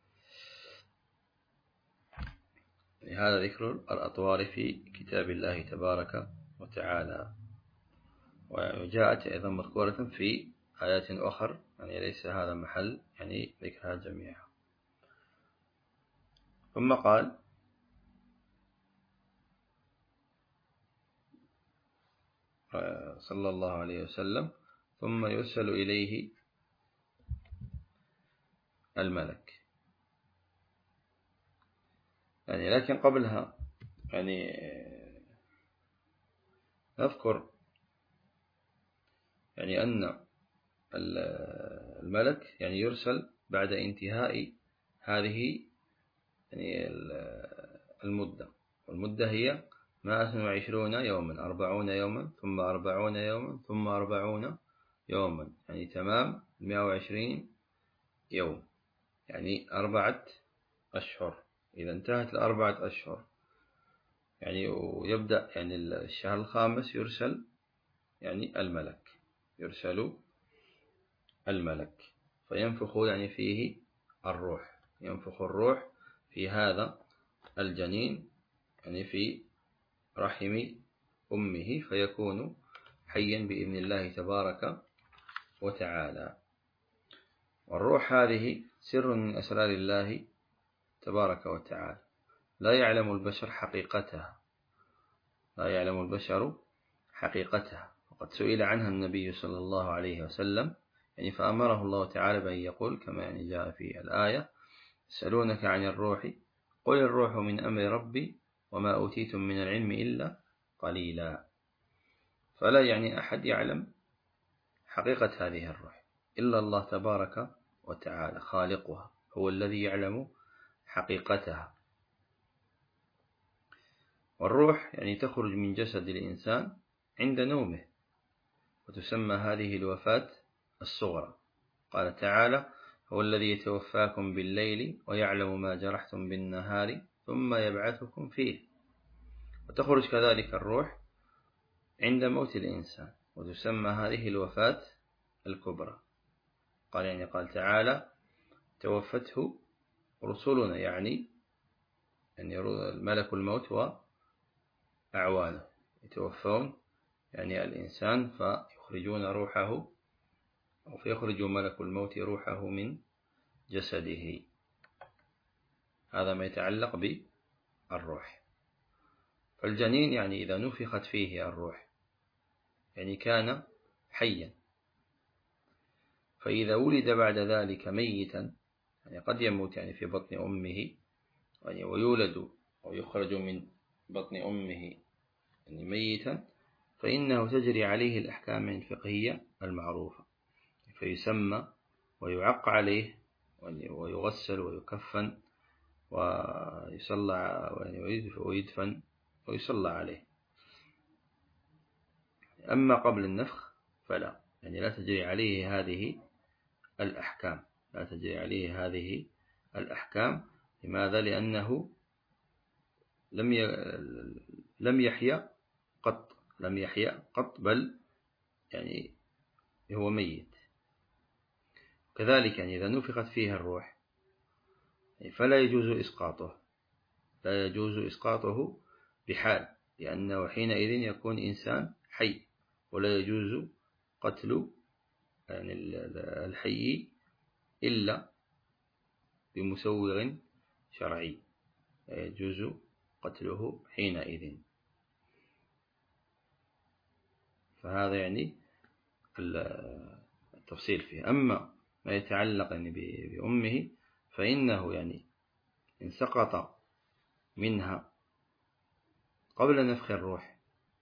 هذا ذكر الأطوار في كتاب الله تبارك وتعالى، وجاءت أيضا مذكورة في آيات أخرى، يعني ليس هذا محل يعني ذكرها جميعا. ثم قال: صلى الله عليه وسلم: ثم يرسل إليه الملك. يعني لكن قبلها يعني نذكر يعني أن الملك يعني يرسل بعد انتهاء هذه يعني المدة، والمدة هي 120 يوما، 40 يوما ثم 40 يوما ثم 40 يوما، يعني تمام 120 يوم، يعني 4 أشهر. إذا انتهت 4 أشهر يعني ويبدأ يعني الشهر الخامس يرسل يعني الملك، يرسل الملك فينفخ يعني فيه الروح، ينفخ الروح في هذا الجنين يعني في رحم أمه فيكون حيا بإذن الله تبارك وتعالى. والروح هذه سر من أسرار الله تبارك وتعالى، لا يعلم البشر حقيقتها، لا يعلم البشر حقيقتها. وقد سئل عنها النبي صلى الله عليه وسلم يعني فأمره الله تعالى بأن يقول كما يعني جاء في الآية: يسألونك عن الروح قل الروح من أمر ربي وما أوتيتم من العلم إلا قليلا. فلا يعني أحد يعلم حقيقة هذه الروح إلا الله تبارك وتعالى خالقها، هو الذي يعلم حقيقتها. والروح يعني تخرج من جسد الإنسان عند نومه، وتسمى هذه الوفاة الصغرى. قال تعالى: هو الذي يتوفاكم بالليل ويعلم ما جرحتم بالنهار ثم يبعثكم فيه. وتخرج كذلك الروح عند موت الإنسان، وتسمى هذه الوفاة الكبرى. قال تعالى: توفته رسلنا، يعني ملك الموت وأعوانه يتوفون يعني الإنسان فيخرجون روحه، أو فيخرج ملك الموت روحه من جسده. هذا ما يتعلق بالروح. فالجنين يعني إذا نفخت فيه الروح يعني كان حيا، فإذا ولد بعد ذلك ميتا يعني قد يموت يعني في بطن أمه يعني ويولد أو يخرج من بطن أمه يعني ميتا، فإنه تجري عليه الأحكام الفقهية المعروفة، فيسمى ويعق عليه ويغسل ويكفن ويصلى ويدفن ويصلى عليه. أما قبل النفخ فلا، يعني لا تجري عليه هذه الأحكام، لا تجري عليه هذه الأحكام. لماذا؟ لأنه لم يحيا قط، لم يحيا قط، بل يعني هو ميت. كذلك يعني إذا نفخت فيها الروح فلا يجوز إسقاطه، لا يجوز إسقاطه بحال، لأنه حينئذ يكون إنسان حي، ولا يجوز قتل يعني الحي إلا بمسوغ شرعي، لا يجوز قتله حينئذ. فهذا يعني التفصيل فيه. أما ما يتعلق يعني بأمه فإنه يعني إن سقط منها قبل نفخ الروح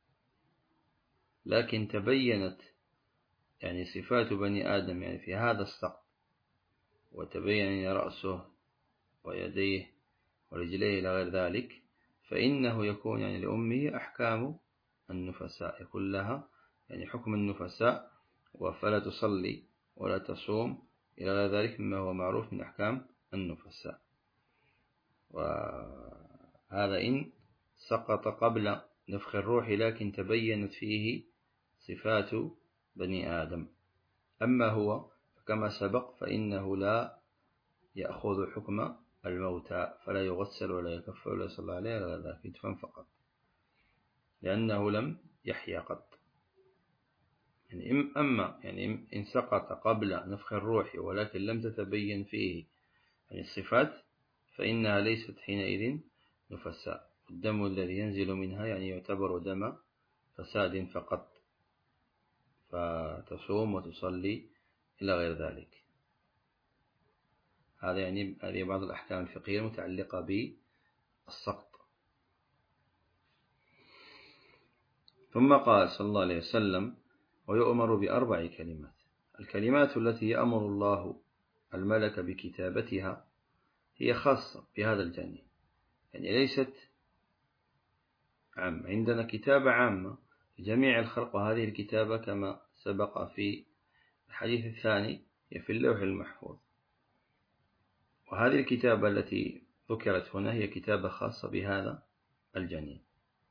لكن تبينت يعني صفات بني آدم يعني في هذا السقط، وتبين رأسه ويديه ورجليه إلى غير ذلك، فإنه يكون يعني لأمه أحكام النفساء، يكون لها يعني حكم النفساء، فلا تصلي ولا تصوم إلى غير ذلك مما هو معروف من أحكام النفساء. وهذا إن سقط قبل نفخ الروح لكن تبينت فيه صفات بني آدم. أما هو كما سبق فإنه لا يأخذ حكم الموتى، فلا يغسل ولا يكفر ولا يصلى عليه ولا ذلك، يدفن فقط، لأنه لم يحيا قط. يعني أما يعني إن سقط قبل نفخ الروح ولكن لم تتبين فيه يعني الصفات فإنها ليست حينئذ نفساء، الدم الذي ينزل منها يعني يعتبر دم فساد فقط، فتصوم وتصلي إلى غير ذلك. هذا يعني هذه بعض الأحكام الفقهية المتعلقة بالسقط. ثم قال صلى الله عليه وسلم: ويؤمر بأربع كلمات. الكلمات التي يأمر الله الملك بكتابتها هي خاصة بهذا الجانب، يعني ليست عامة. عندنا كتابة عامة لجميع الخلق، وهذه الكتابة كما سبق في الحديث الثاني هي في اللوح المحفوظ، وهذه الكتابة التي ذكرت هنا هي كتابة خاصة بهذا الجنين،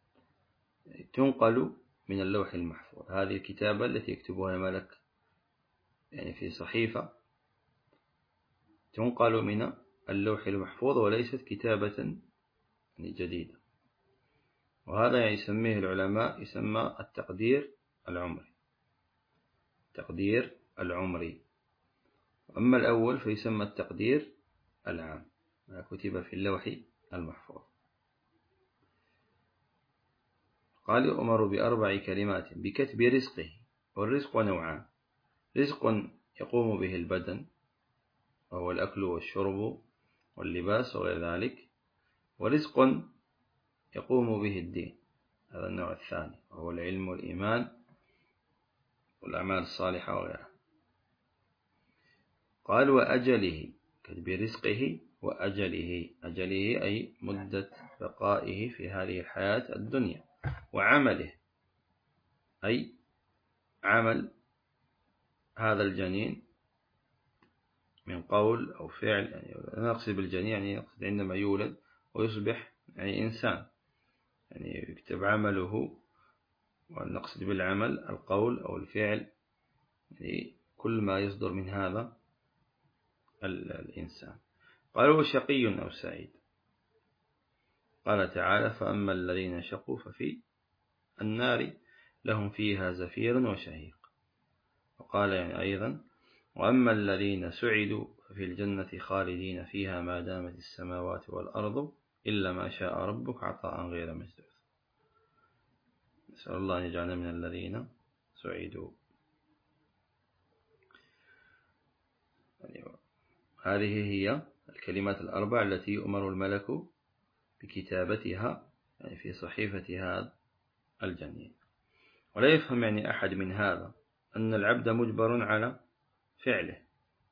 تنقل من اللوح المحفوظ. هذه الكتابة التي يكتبها الملك يعني في صحيفة تنقل من اللوح المحفوظ، وليست كتابة جديدة. وهذا يسميه العلماء يسمى التقدير العمري، تقدير العمري. أما الأول فيسمى التقدير العام، ما كتب في اللوح المحفوظ. قال: يؤمر بأربع كلمات بكتب رزقه. والرزق نوعان: رزق يقوم به البدن وهو الأكل والشرب واللباس وغير ذلك، ورزق يقوم به الدين، هذا النوع الثاني وهو العلم والإيمان والأعمال الصالحة وغيرها. قال: وأجله، كتب رزقه وأجله، أجله أي مدة بقائه في هذه الحياة الدنيا، وعمله أي عمل هذا الجنين من قول أو فعل، يعني نقصد بالجنين يعني نقصد عندما يولد ويصبح يعني إنسان، يعني يكتب عمله، ونقصد بالعمل القول أو الفعل، يعني كل ما يصدر من هذا الإنسان. قال: هو شقي أو سعيد. قال تعالى: فأما الذين شقوا ففي النار لهم فيها زفير وشهيق. وقال يعني أيضا: وأما الذين سعدوا ففي الجنة خالدين فيها ما دامت السماوات والأرض إلا ما شاء ربك عطاء غير مجدود. نسأل الله أن يجعلنا من الذين سعدوا. يعني هذه هي الكلمات الأربع التي يؤمر الملك بكتابتها يعني في صحيفة هذا الجنين. ولا يفهم يعني أحد من هذا أن العبد مجبر على فعله،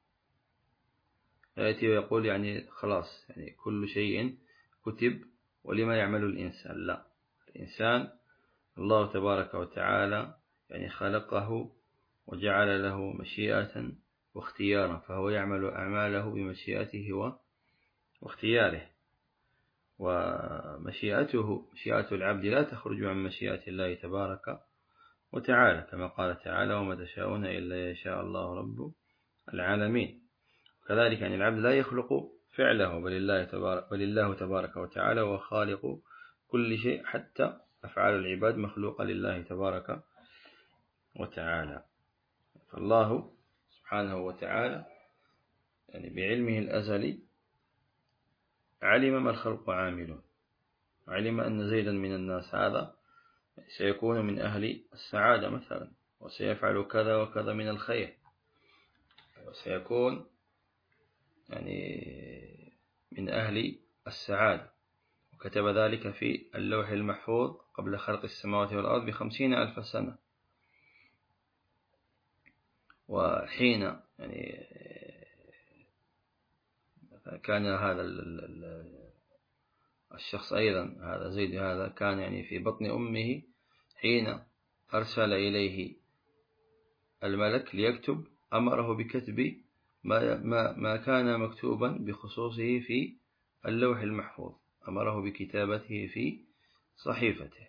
يأتي ويقول يعني خلاص يعني كل شيء كتب ولما يعمل الإنسان. لا، الإنسان الله تبارك وتعالى يعني خلقه وجعل له مشيئة واختيارا، فهو يعمل أعماله بمشيئته واختياره، ومشيئته مشيئة العبد لا تخرج عن مشيئة الله تبارك وتعالى، كما قال تعالى: وما تشاءون إلا يشاء الله رب العالمين. كذلك يعني العبد لا يخلق فعله، بل الله تبارك وتعالى هو خالق كل شيء، حتى أفعال العباد مخلوقة لله تبارك وتعالى. فالله سبحانه وتعالى يعني بعلمه الأزلي علم ما الخلق عاملون، علم أن زيدا من الناس هذا سيكون من أهل السعادة مثلا، وسيفعل كذا وكذا من الخير، وسيكون يعني من أهل السعادة، وكتب ذلك في اللوح المحفوظ قبل خلق السماوات والأرض ب50,000 سنة. وحين يعني كان هذا الشخص أيضا، هذا زيد هذا كان يعني في بطن أمه حين أرسل إليه الملك ليكتب، أمره بكتب ما كان مكتوبا بخصوصه في اللوح المحفوظ، أمره بكتابته في صحيفته.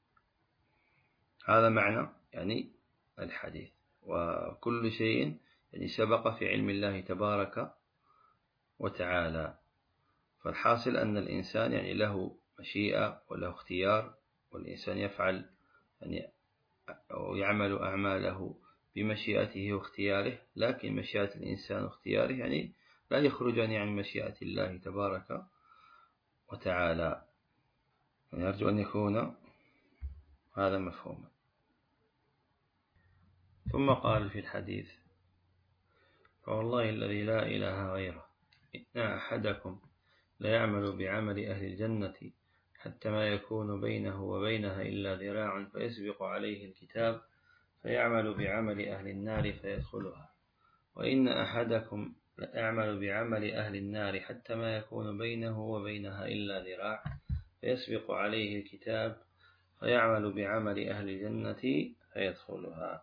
هذا معنى يعني الحديث. وكل شيء يعني سبق في علم الله تبارك وتعالى. فالحاصل أن الإنسان يعني له مشيئة وله اختيار، والإنسان يفعل يعني أو يعمل أعماله بمشيئته واختياره، لكن مشيئة الإنسان واختياره يعني لا يخرجان عن مشيئة الله تبارك وتعالى. يعني أرجو أن يكون هذا مفهوما. ثم قال في الحديث: فوالله الذي لا إله غيره إن أحدكم ليعمل بعمل أهل الجنة حتى ما يكون بينه وبينها إلا ذراع فيسبق عليه الكتاب فيعمل بعمل أهل النار فيدخلها، وإن أحدكم ليعمل بعمل أهل النار حتى ما يكون بينه وبينها إلا ذراع فيسبق عليه الكتاب فيعمل بعمل أهل الجنة فيدخلها.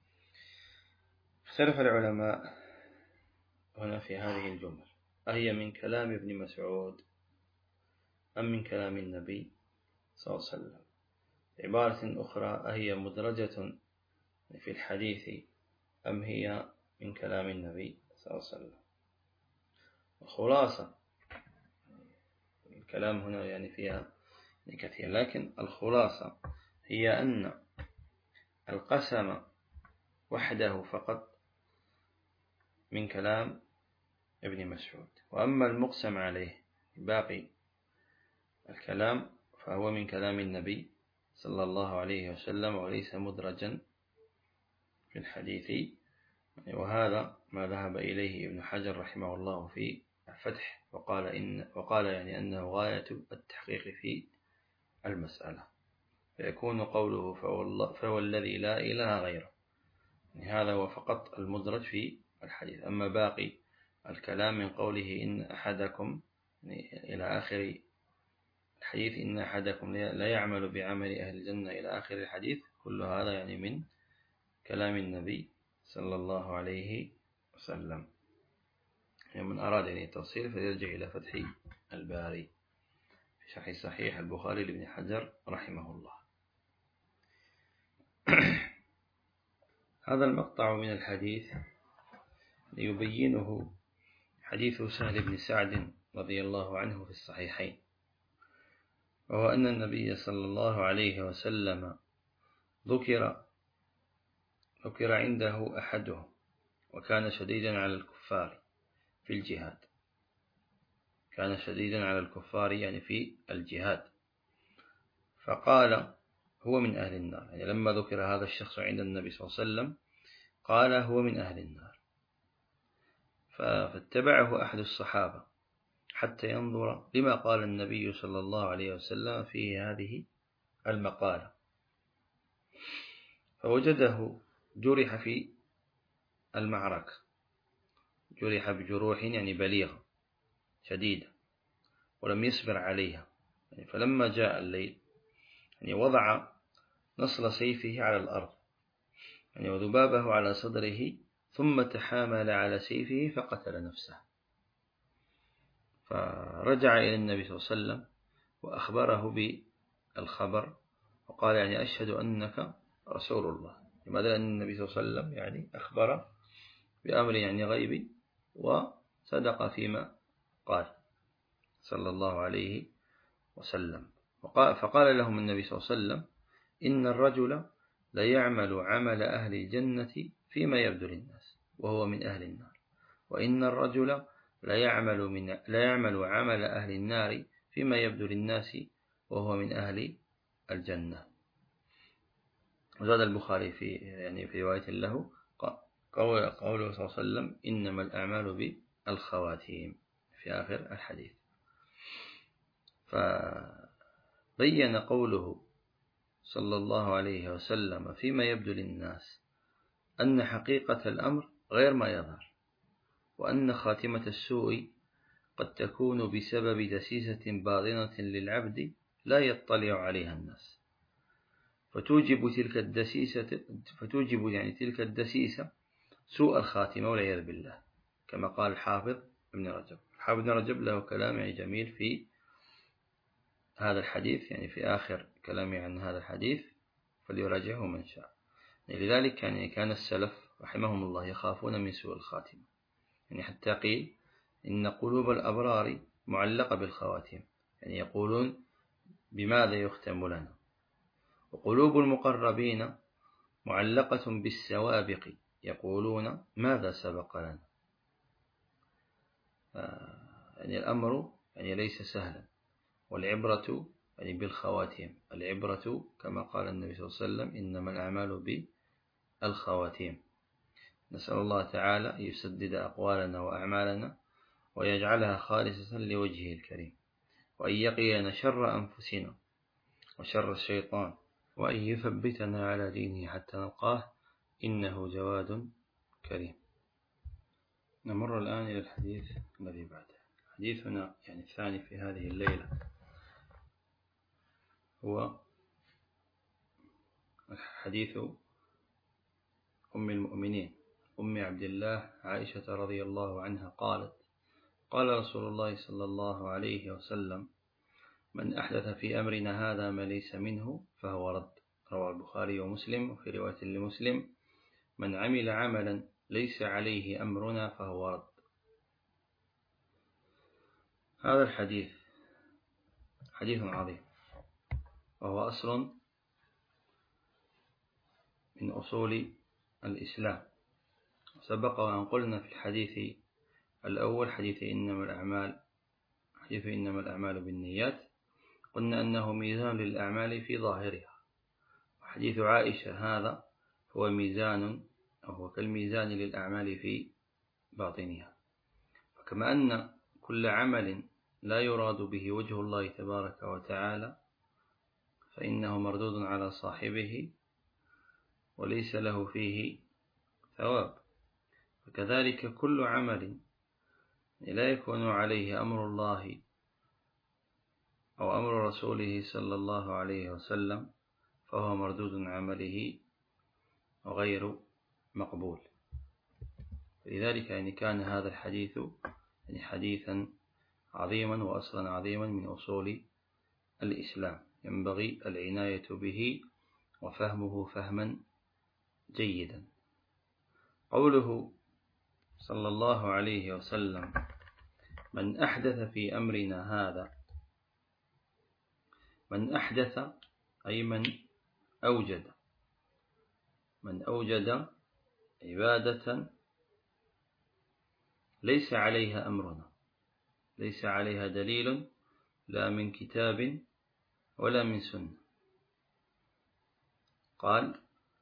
اختلف العلماء هنا في هذه الجمل، أهي من كلام ابن مسعود أم من كلام النبي صلى الله عليه وسلم؟ عبارة أخرى: أهي مدرجة في الحديث أم هي من كلام النبي صلى الله عليه وسلم؟ الخلاصة، الكلام هنا يعني فيها كثير، لكن الخلاصة هي أن القسم وحده فقط من كلام ابن مسعود، وأما المقسم عليه باقي الكلام فهو من كلام النبي صلى الله عليه وسلم، وليس مدرجا في الحديث. وهذا ما ذهب إليه ابن حجر رحمه الله في الفتح، وقال يعني أنه غاية التحقيق في المسألة، فيكون قوله فهو الذي لا إله غيره، يعني هذا هو فقط المدرج في الحديث. أما باقي الكلام من قوله إن أحدكم يعني إلى آخر الحديث، إن أحدكم لا يعمل بعمل أهل الجنة إلى آخر الحديث، كل هذا يعني من كلام النبي صلى الله عليه وسلم. يعني من أراد أن التفصيل فيرجع إلى فتح الباري في شرح صحيح البخاري لابن حجر رحمه الله. هذا المقطع من الحديث يبينه حديث سهل بن سعد رضي الله عنه في الصحيحين، وهو أن النبي صلى الله عليه وسلم ذكر عنده أحدهم وكان شديدا على الكفار في الجهاد، كان شديدا على الكفار يعني في الجهاد، فقال هو من أهل النار. يعني لما ذكر هذا الشخص عند النبي صلى الله عليه وسلم قال هو من أهل النار، فاتبعه أحد الصحابة حتى ينظر لما قال النبي صلى الله عليه وسلم في هذه المقالة، فوجده جرح في المعركة، جرح بجروح يعني بليغة شديدة ولم يصبر عليها. يعني فلما جاء الليل يعني وضع نصل سيفه على الأرض يعني وذبابه على صدره، ثم تحامل على سيفه فقتل نفسه. فرجع إلى النبي صلى الله عليه وسلم وأخبره بالخبر، وقال يعني أشهد أنك رسول الله. لماذا؟ لأن النبي صلى الله عليه وسلم يعني أخبر بأمر يعني غيبي، وصدق فيما قال صلى الله عليه وسلم. فقال لهم النبي صلى الله عليه وسلم: إن الرجل ليعمل عمل أهل الجنة فيما يبدو للناس وهو من أهل النار، وإن الرجل ليعمل عمل أهل النار فيما يبدو للناس وهو من أهل الجنة. وزاد البخاري في رواية له قوله صلى الله عليه وسلم: إنما الأعمال بالخواتيم، في آخر الحديث. فبين قوله صلى الله عليه وسلم فيما يبدو للناس أن حقيقة الأمر غير ما يظهر، وأن خاتمة السوء قد تكون بسبب دسيسة باطنة للعبد لا يطلع عليها الناس، فتوجب تلك الدسيسة سوء الخاتمة والعياذ بالله، كما قال الحافظ ابن رجب. الحافظ ابن رجب له كلام جميل في هذا الحديث، في آخر كلامه عن هذا الحديث، فليراجعه من شاء. لذلك كان السلف رحمهم الله يخافون من سوء الخاتمة، حتى قيل إن قلوب الأبرار معلقة بالخواتيم، يقولون بماذا يختم لنا، وقلوب المقربين معلقة بالسوابق، يقولون ماذا سبق لنا. الأمر ليس سهلا، والعبرة بالخواتيم. العبرة كما قال النبي صلى الله عليه وسلم: إنما الأعمال بالخواتيم. نسأل الله تعالى أن يسدد أقوالنا وأعمالنا، ويجعلها خالصة لوجهه الكريم، وأن يقينا شر أنفسنا وشر الشيطان، وأن يثبتنا على دينه حتى نلقاه، إنه جواد كريم. نمر الآن إلى الحديث الذي بعده. حديثنا الثاني في هذه الليلة هو حديث أم المؤمنين أم عبد الله عائشة رضي الله عنها قالت: قال رسول الله صلى الله عليه وسلم: من أحدث في أمرنا هذا ما ليس منه فهو رد. رواه البخاري ومسلم. وفي رواية لمسلم: من عمل عملا ليس عليه أمرنا فهو رد. هذا الحديث حديث عظيم، وهو أصل من أصول الإسلام. سبق وأن قلنا في الحديث الأول، حديث إنما الأعمال بالنيات، قلنا أنه ميزان للأعمال في ظاهرها. وحديث عائشة هذا هو ميزان، أو هو كالميزان للأعمال في باطنها. فكما أن كل عمل لا يراد به وجه الله تبارك وتعالى فإنه مردود على صاحبه وليس له فيه ثواب، فكذلك كل عمل لا يكون عليه أمر الله أو أمر رسوله صلى الله عليه وسلم فهو مردود عمله وغير مقبول. لذلك كان هذا الحديث حديثا عظيما وأصلا عظيما من أصول الإسلام، ينبغي العناية به وفهمه فهما جيدا. قوله صلى الله عليه وسلم: من أحدث في أمرنا هذا، من أحدث أي من أوجد عبادة ليس عليها أمرنا، ليس عليها دليل لا من كتاب ولا من سنة، قال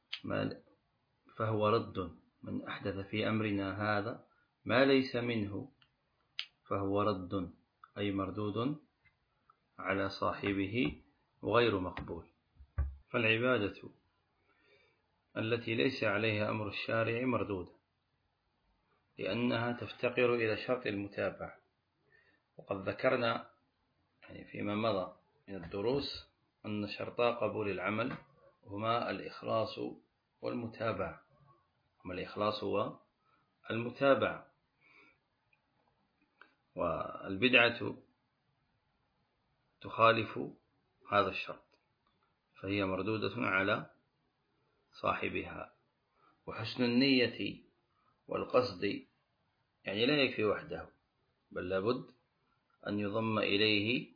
فهو رد. من أحدث في أمرنا هذا ما ليس منه فهو رد، أي مردود على صاحبه وغير مقبول. فالعبادة التي ليس عليها أمر الشارع مردودة، لأنها تفتقر إلى شرط المتابعة. وقد ذكرنا فيما مضى من الدروس أن شرطا قبول العمل هما الإخلاص والمتابعة، الإخلاص هو المتابعة. والبدعة تخالف هذا الشرط، فهي مردودة على صاحبها. وحسن النية والقصد يعني لا يكفي وحده، بل لابد أن يضم إليه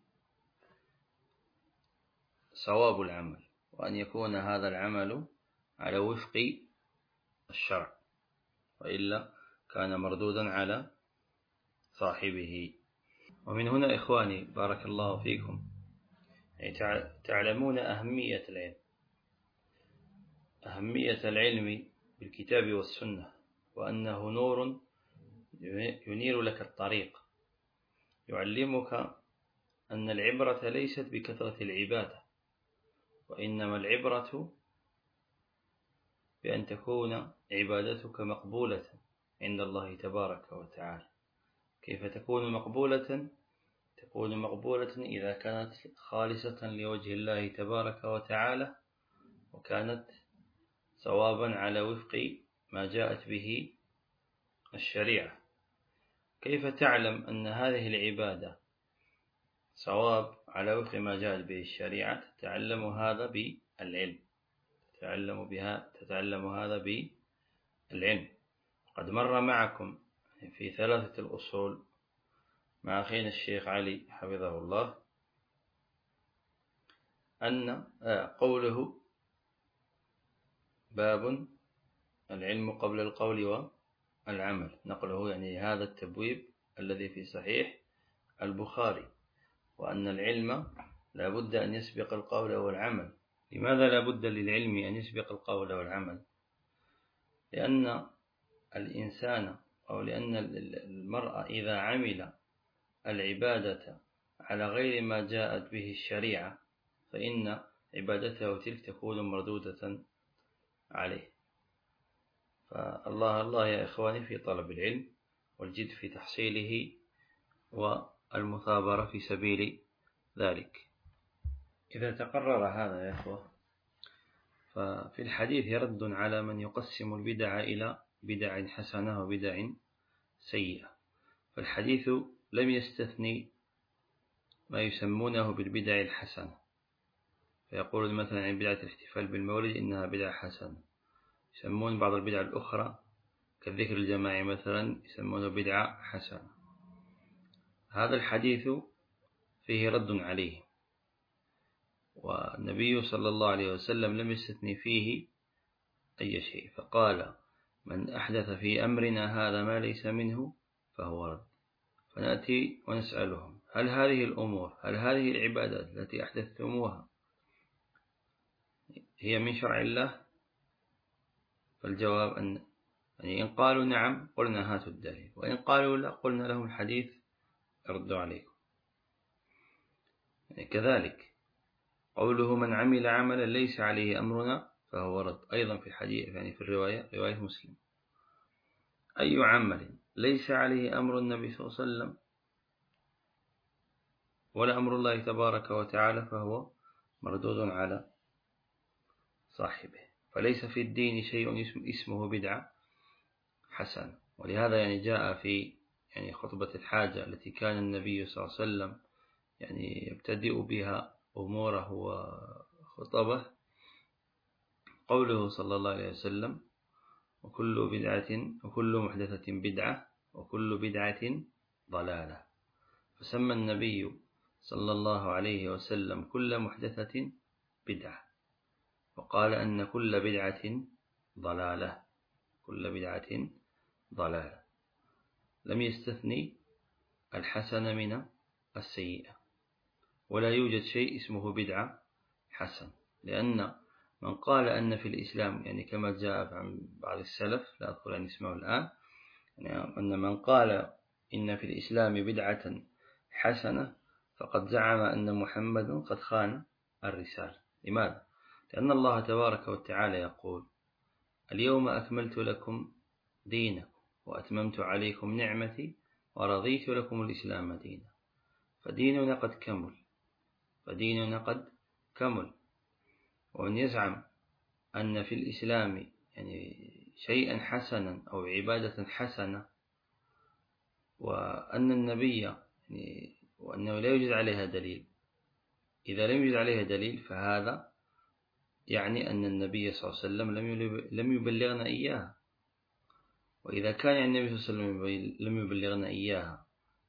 صواب العمل، وأن يكون هذا العمل على وفق الشرع، وإلا كان مردودا على صاحبه. ومن هنا إخواني بارك الله فيكم يعني تعلمون أهمية العلم بالكتاب والسنة، وأنه نور ينير لك الطريق، يعلمك أن العبرة ليست بكثرة العبادة، وإنما العبرة بأن تكون عبادتك مقبولة عند الله تبارك وتعالى. كيف تكون مقبولة؟ تكون مقبولة إذا كانت خالصة لوجه الله تبارك وتعالى، وكانت صوابا على وفق ما جاءت به الشريعة. كيف تعلم أن هذه العبادة صواب على وفق ما جاءت به الشريعة؟ تتعلم هذا بالعلم، تتعلم هذا بالعلم. قد مر معكم في 3 الأصول مع أخينا الشيخ علي حفظه الله أن قوله باب العلم قبل القول والعمل، نقله يعني هذا التبويب الذي في صحيح البخاري، وأن العلم لا بد أن يسبق القول والعمل. لماذا لا بد للعلم أن يسبق القول والعمل؟ لأن الإنسان أو لأن المرء إذا عمل العبادة على غير ما جاءت به الشريعة فإن عبادته تلك تكون مردودة عليه. فالله الله يا إخواني في طلب العلم والجد في تحصيله والمثابرة في سبيل ذلك. إذا تقرر هذا يا إخوة، ففي الحديث رد على من يقسم البدع إلى بدع حسنة وبدع سيئة. فالحديث لم يستثني ما يسمونه بالبدع الحسنة، فيقول مثلا عن بدعة الاحتفال بالمولد إنها بدعة حسنة، يسمون بعض البدع الأخرى كالذكر الجماعي مثلا يسمونه بدعة حسنة. هذا الحديث فيه رد عليه، والنبي صلى الله عليه وسلم لم يستثني فيه أي شيء، فقال من أحدث في أمرنا هذا ما ليس منه فهو رد. فنأتي ونسألهم هل هذه الأمور، هل هذه العبادات التي أحدثتموها هي من شرع الله؟ فالجواب أن يعني إن قالوا نعم قلنا هاتوا الدليل، وإن قالوا لا قلنا لهم الحديث ردوا عليكم. يعني كذلك قوله من عمل عملا ليس عليه أمرنا فهو رد، أيضا في الحديث يعني في رواية مسلم، أي عمل ليس عليه أمر النبي صلى الله عليه وسلم ولا أمر الله تبارك وتعالى فهو مردود على صاحبه. فليس في الدين شيء اسمه بدعة حسنة. ولهذا يعني جاء في يعني خطبة الحاجة التي كان النبي صلى الله عليه وسلم يعني يبتدئ بها أموره وخطبه قوله صلى الله عليه وسلم وكل محدثة بدعة وكل بدعة ضلالة. فسمى النبي صلى الله عليه وسلم كل محدثة بدعة، وقال أن كل بدعة ضلالة، كل بدعة ضلالة، لم يستثني الحسن من السيئة. ولا يوجد شيء اسمه بدعة حسن، لأن من قال أن في الإسلام يعني كما جاء عن بعض السلف لا أذكر أن اسمه الآن، يعني أن من قال إن في الإسلام بدعة حسنة فقد زعم أن محمد قد خان الرسالة. لماذا؟ لأن الله تبارك وتعالى يقول اليوم أكملت لكم دينكم وأتممت عليكم نعمتي ورضيت لكم الإسلام دينا. فديننا قد كمل. ومن يزعم أن في الإسلام يعني شيئا حسنا أو عبادة حسنة وأن النبي يعني وأنه لا يوجد عليها دليل، إذا لم يوجد عليها دليل فهذا يعني أن النبي صلى الله عليه وسلم لم يبلغنا إياها، وإذا كان النبي صلى الله عليه وسلم لم يبلغنا إياها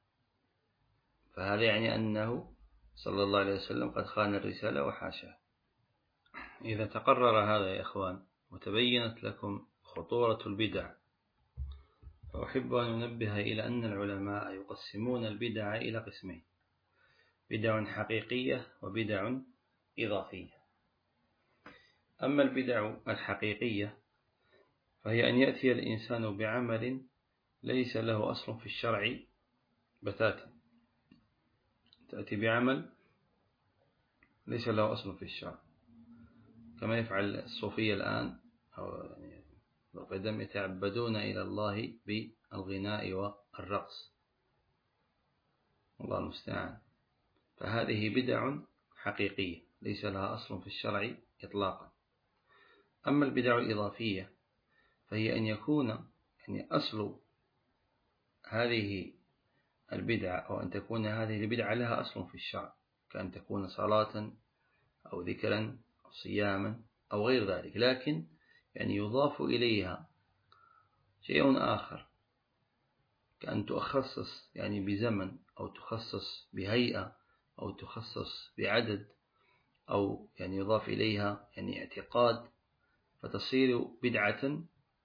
فهذا يعني أنه صلى الله عليه وسلم قد خان الرسالة وحاشاه. إذا تقرر هذا يا إخوان وتبينت لكم خطورة البدع، فأحب أن أنبه إلى أن العلماء يقسمون البدع إلى قسمين: بدع حقيقية وبدع إضافية. أما البدع الحقيقية فهي أن يأتي الإنسان بعمل ليس له أصل في الشرع بتاتا، تأتي بعمل ليس له أصل في الشرع، كما يفعل الصوفية الآن، أو يعني وقدم يتعبدون إلى الله بالغناء والرقص، الله المستعان. فهذه بدع حقيقية ليس لها أصل في الشرع إطلاقا. أما البدع الإضافية فهي أن يكون يعني أصل هذه البدعة أو أن تكون هذه البدعة لها أصل في الشرع، كأن تكون صلاة أو ذكرا أو صياما أو غير ذلك، لكن يعني يضاف إليها شيء آخر، كأن تخصص يعني بزمن أو تخصص بهيئة أو تخصص بعدد، أو يعني يضاف إليها يعني اعتقاد، فتصير بدعة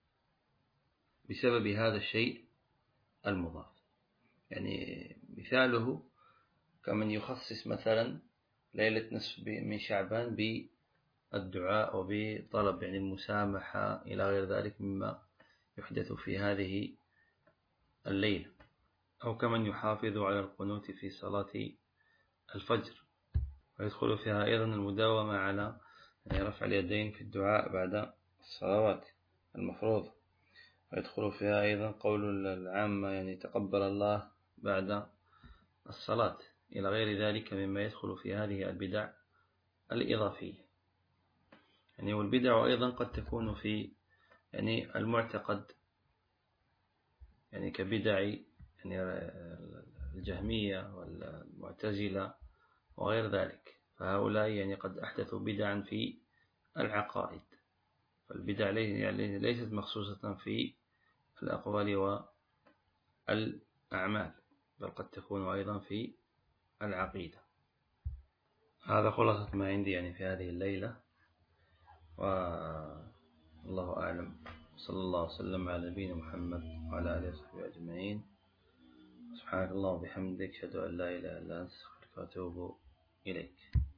بسبب هذا الشيء المضاف. يعني مثاله كمن يخصص مثلا ليلة نصف من شعبان بالدعاء وبطلب يعني المسامحة إلى غير ذلك مما يحدث في هذه الليلة، أو كمن يحافظ على القنوت في صلاة الفجر، ويدخل فيها أيضا المداومة على رفع اليدين في الدعاء بعد الصلوات المفروضة، ويدخل فيها أيضا قول العامة يعني تقبل الله بعد الصلاة إلى غير ذلك مما يدخل في هذه البدع الإضافية. يعني والبدع أيضا قد تكون في يعني المعتقد، يعني كبدع يعني الجهمية والمعتزلة وغير ذلك، فهؤلاء يعني قد أحدثوا بدعا في العقائد. فالبدع يعني ليست مخصوصة في الأقوال والأعمال، بل قد تكون أيضا في العقيدة. هذا خلاصة ما عندي يعني في هذه الليلة، والله أعلم. صلى الله وسلم على نبينا محمد وعلى آله وصحبه أجمعين. سبحانك اللهم وبحمدك، أشهد أن لا إله إلا أنت، أستغفرك وأتوب إليك.